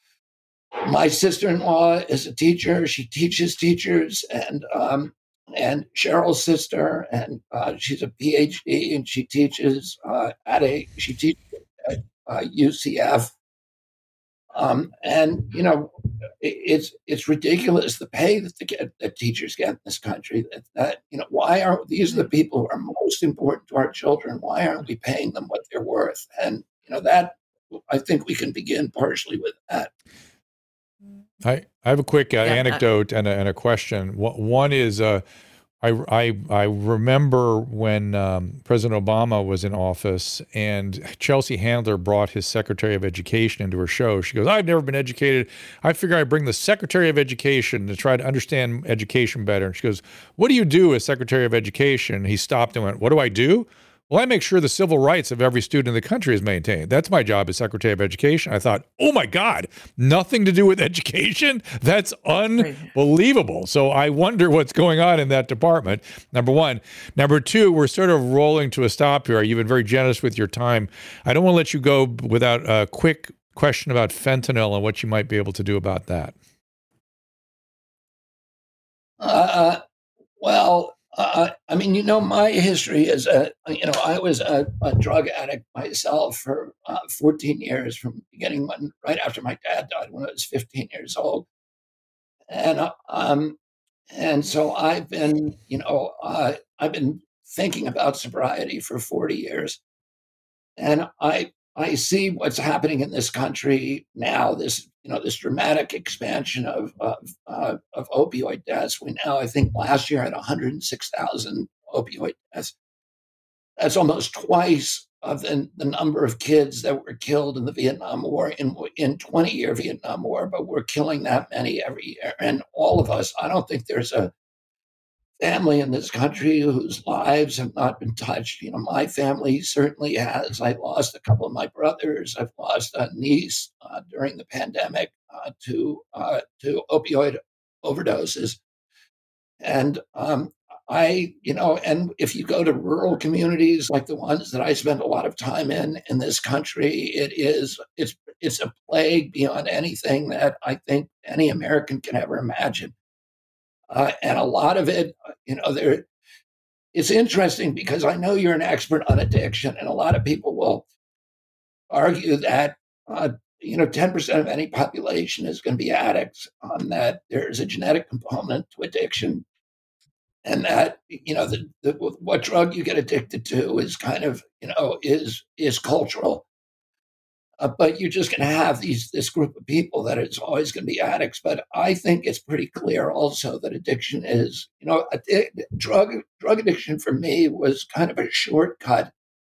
My sister-in-law is a teacher. She teaches teachers, and um, and Cheryl's sister, and uh, she's a P H D, and she teaches uh, at a she teaches at uh, U C F. Um, and you know, it, it's it's ridiculous the pay that the get, that teachers get in this country. That, that you know, why aren't these are the people who are most important to our children? Why aren't we paying them what they're worth? And you know that I think we can begin partially with that. I, I have a quick uh, Yeah, I- anecdote and a, and a question. Wh- One is, uh, I, I, I remember when um, President Obama was in office and Chelsea Handler brought his Secretary of Education into her show. She goes, I've never been educated. I figure I'd bring the Secretary of Education to try to understand education better. And she goes, what do you do as Secretary of Education? He stopped and went, what do I do? Well, I make sure the civil rights of every student in the country is maintained. That's my job as Secretary of Education. I thought, oh my God, nothing to do with education? That's unbelievable. So I wonder what's going on in that department, number one. Number two, we're sort of rolling to a stop here. You've been very generous with your time. I don't want to let you go without a quick question about fentanyl and what you might be able to do about that. Uh, well, Uh, I mean, you know, my history is, a, you know, I was a, a drug addict myself for uh, fourteen years from beginning when, right after my dad died when I was fifteen years old. And, uh, um, and so I've been, you know, uh, I've been thinking about sobriety for forty years. And I, I see what's happening in this country now, this, you know, this dramatic expansion of, of, uh, of opioid deaths. We now, I think last year had one hundred six thousand opioid deaths. That's almost twice of the, the number of kids that were killed in the Vietnam War, in, in twenty-year Vietnam War, but we're killing that many every year. And all of us, I don't think there's a family in this country whose lives have not been touched. You know, my family certainly has. I lost a couple of my brothers. I've lost a niece uh, during the pandemic uh, to uh, to opioid overdoses. And um, I, you know, and if you go to rural communities like the ones that I spend a lot of time in in this country, it is it's it's a plague beyond anything that I think any American can ever imagine. Uh, and a lot of it, you know, there. It's interesting because I know you're an expert on addiction, and a lot of people will argue that uh, you know ten percent of any population is going to be addicts. On that, there's a genetic component to addiction, and that you know the, the what drug you get addicted to is kind of you know is is cultural. Uh, but you're just going to have these this group of people that it's always going to be addicts. But I think it's pretty clear also that addiction is, you know, addi- drug drug addiction for me was kind of a shortcut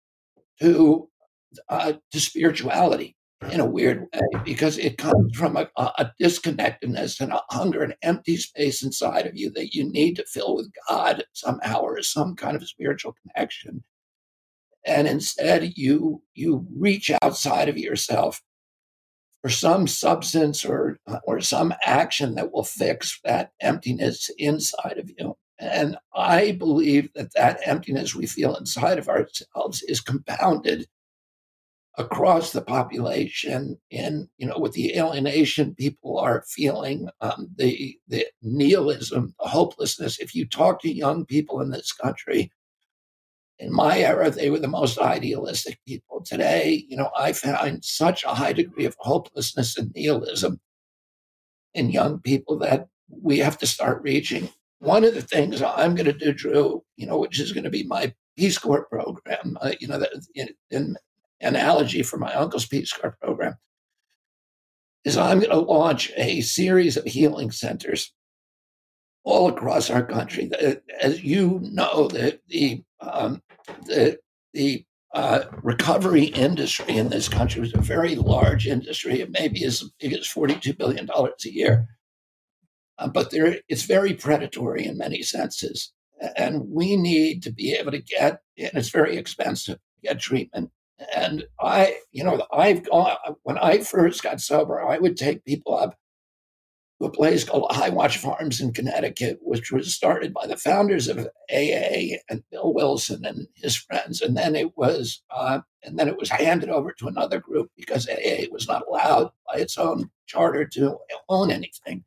to uh, to spirituality in a weird way because it comes from a, a disconnectedness and a hunger and empty space inside of you that you need to fill with God somehow or some kind of spiritual connection. And instead, you you reach outside of yourself for some substance or or some action that will fix that emptiness inside of you. And I believe that that emptiness we feel inside of ourselves is compounded across the population in, you know, with the alienation people are feeling, um, the, the nihilism, the hopelessness. If you talk to young people in this country, in my era, they were the most idealistic people. Today, you know, I find such a high degree of hopelessness and nihilism in young people that we have to start reaching. One of the things I'm going to do, Drew, you know, which is going to be my Peace Corps program, uh, you know, that in, in analogy for my uncle's Peace Corps program, is I'm going to launch a series of healing centers all across our country. As you know, the the um, the, the uh, recovery industry in this country is a very large industry. It may be as big as forty-two billion dollars a year, uh, but there, it's very predatory in many senses. And we need to be able to get, and it's very expensive, get treatment. And I, you know, I've gone, when I first got sober, I would take people up to a place called High Watch Farms in Connecticut, which was started by the founders of A A and Bill Wilson and his friends. And then it was, uh, and then it was handed over to another group because A A was not allowed by its own charter to own anything.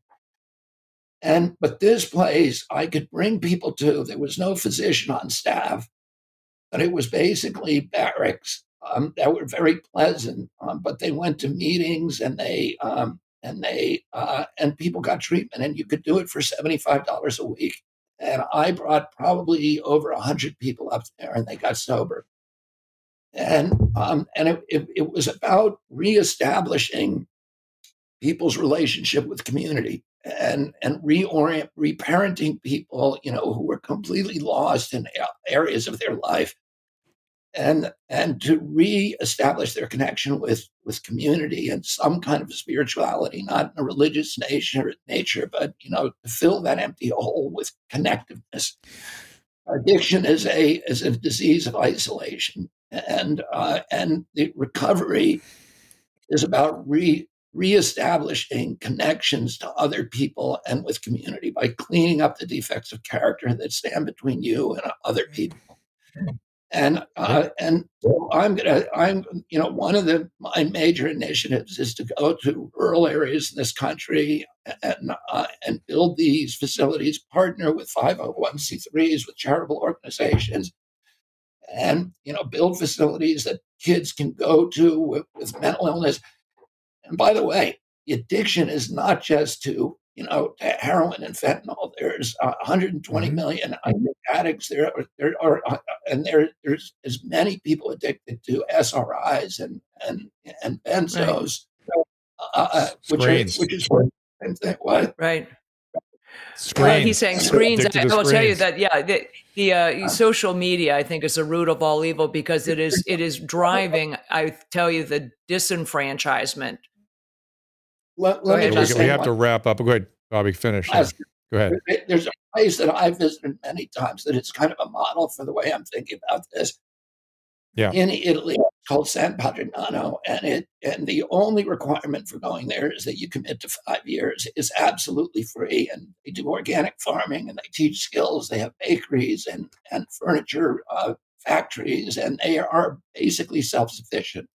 And but this place, I could bring people to. There was no physician on staff, but it was basically barracks um, that were very pleasant. Um, but they went to meetings and they um, and they uh, and people got treatment, and you could do it for seventy-five dollars a week. And I brought probably over a hundred people up there, and they got sober. And um, and it, it, it was about reestablishing people's relationship with community and and reorient, reparenting people, you know, who were completely lost in areas of their life, and and to reestablish their connection with with community and some kind of spirituality, not in a religious nature, nature, but you know, to fill that empty hole with connectiveness. Addiction is a is a disease of isolation, and uh, and the recovery is about re reestablishing connections to other people and with community by cleaning up the defects of character that stand between you and other people. And uh, and so I'm gonna I'm you know one of the my major initiatives is to go to rural areas in this country and uh, and build these facilities, partner with five oh one c threes, with charitable organizations, and you know build facilities that kids can go to with, with mental illness. And by the way, the addiction is not just to, you know, to heroin and fentanyl. There's uh, one hundred twenty million addicts. There are, there are, uh, and there, there's as many people addicted to S R Is and and and benzos, right. uh, which, are, which is what right. Screens. Well, he's saying screens. I, I will screens. tell you that, yeah, the, the uh, social media, I think, is the root of all evil because it is it is driving, I tell you, the disenfranchisement. Let, let we, we have to wrap up. Go ahead, Bobby. Finish. Yeah. Go ahead. There's place that I've visited many times that it's kind of a model for the way I'm thinking about this. Yeah. In Italy, it's called San Padrignano, and it and the only requirement for going there is that you commit to five years. It's absolutely free, and they do organic farming, and they teach skills. They have bakeries and and furniture uh, factories, and they are basically self-sufficient.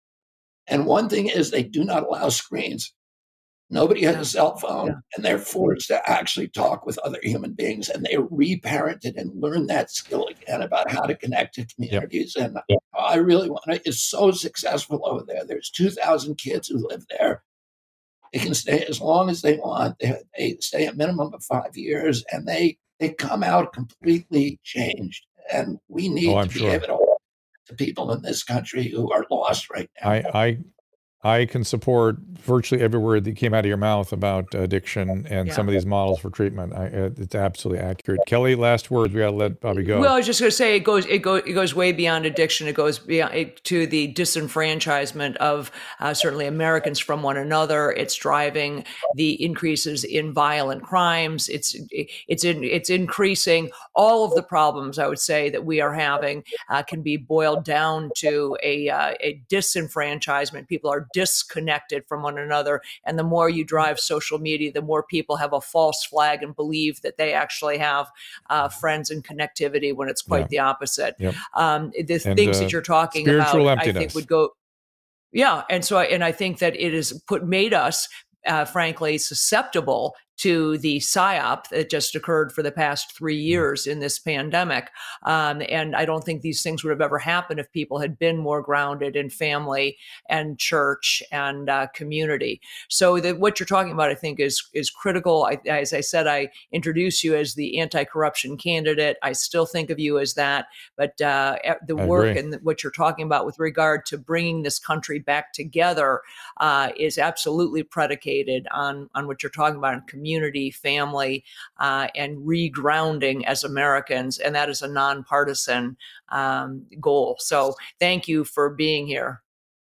And one thing is they do not allow screens. Nobody has a cell phone, yeah. and they're forced to actually talk with other human beings, and they're reparented and learn that skill again about how to connect to communities. Yep. And yep. I really want to, it's so successful over there. There's two thousand kids who live there. They can stay as long as they want. They, they stay a minimum of five years, and they, they come out completely changed. And we need oh, to sure. be able to talk to people in this country who are lost right now. I, I I can support virtually every word that came out of your mouth about addiction and yeah. some of these models for treatment. I, it's absolutely accurate. Kelly, last words. We got to let Bobby go. Well, I was just going to say it goes it goes it goes way beyond addiction. It goes beyond it, to the disenfranchisement of uh, certainly Americans from one another. It's driving the increases in violent crimes. It's it's in, it's increasing all of the problems. I would say that we are having uh, can be boiled down to a uh, a disenfranchisement. People are disconnected from one another. And the more you drive social media, the more people have a false flag and believe that they actually have uh, friends and connectivity when it's quite yeah. the opposite. Yep. Um, the and, things uh, that you're talking about, emptiness. I think would go, yeah. And so, I, and I think that it has put, made us uh, frankly susceptible to the psyop that just occurred for the past three years in this pandemic. Um, and I don't think these things would have ever happened if people had been more grounded in family and church and uh, community. So that what you're talking about, I think, is is critical. I, as I said, I introduce you as the anti-corruption candidate. I still think of you as that. But uh, the I work agree. and what you're talking about with regard to bringing this country back together uh, is absolutely predicated on, on what you're talking about in community. Community, family, uh, and regrounding as Americans. And that is a nonpartisan um, goal. So thank you for being here.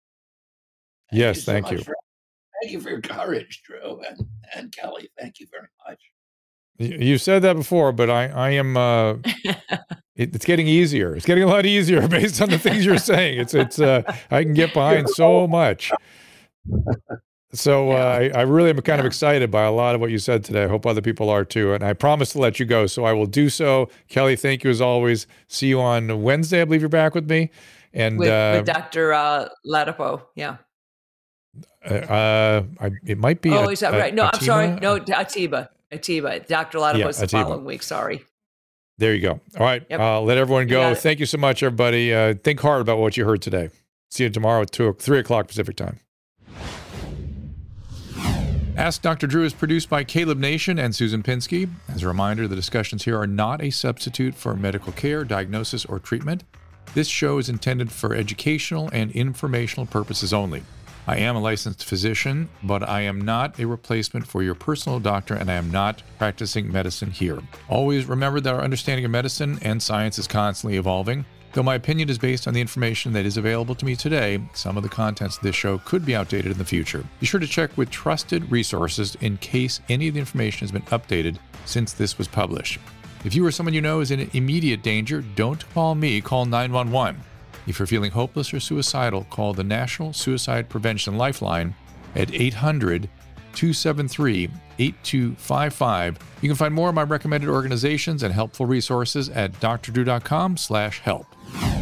Yes, thank you. So thank you. For, thank you for your courage, Drew, and, and Kelly. Thank you very much. You said that before, but I, I am, uh, it, it's getting easier. It's getting a lot easier based on the things you're saying. It's, it's, uh, I can get behind so much. So uh, I, I really am kind yeah. of excited by a lot of what you said today. I hope other people are too. And I promise to let you go, so I will do so. Kelly, thank you as always. See you on Wednesday. I believe you're back with me. And with, uh, with Doctor Uh, Ladapo, yeah. Uh, I, it might be. Oh, a, is that a, right? No, Atiba? I'm sorry. No, Atiba. Atiba. Doctor Ladapo yeah, is the Atiba. following week. Sorry. There you go. All right. Yep. Uh, let everyone go. You Thank you so much, everybody. Uh, think hard about what you heard today. See you tomorrow at two, three o'clock Pacific time. Ask Doctor Drew is produced by Caleb Nation and Susan Pinsky. As a reminder, the discussions here are not a substitute for medical care, diagnosis, or treatment. This show is intended for educational and informational purposes only. I am a licensed physician, but I am not a replacement for your personal doctor, and I am not practicing medicine here. Always remember that our understanding of medicine and science is constantly evolving. Though my opinion is based on the information that is available to me today, some of the contents of this show could be outdated in the future. Be sure to check with trusted resources in case any of the information has been updated since this was published. If you or someone you know is in immediate danger, don't call me, call nine one one. If you're feeling hopeless or suicidal, call the National Suicide Prevention Lifeline at eight hundred, two seven three, eight two five five. You can find more of my recommended organizations and helpful resources at d r drew dot com slash help.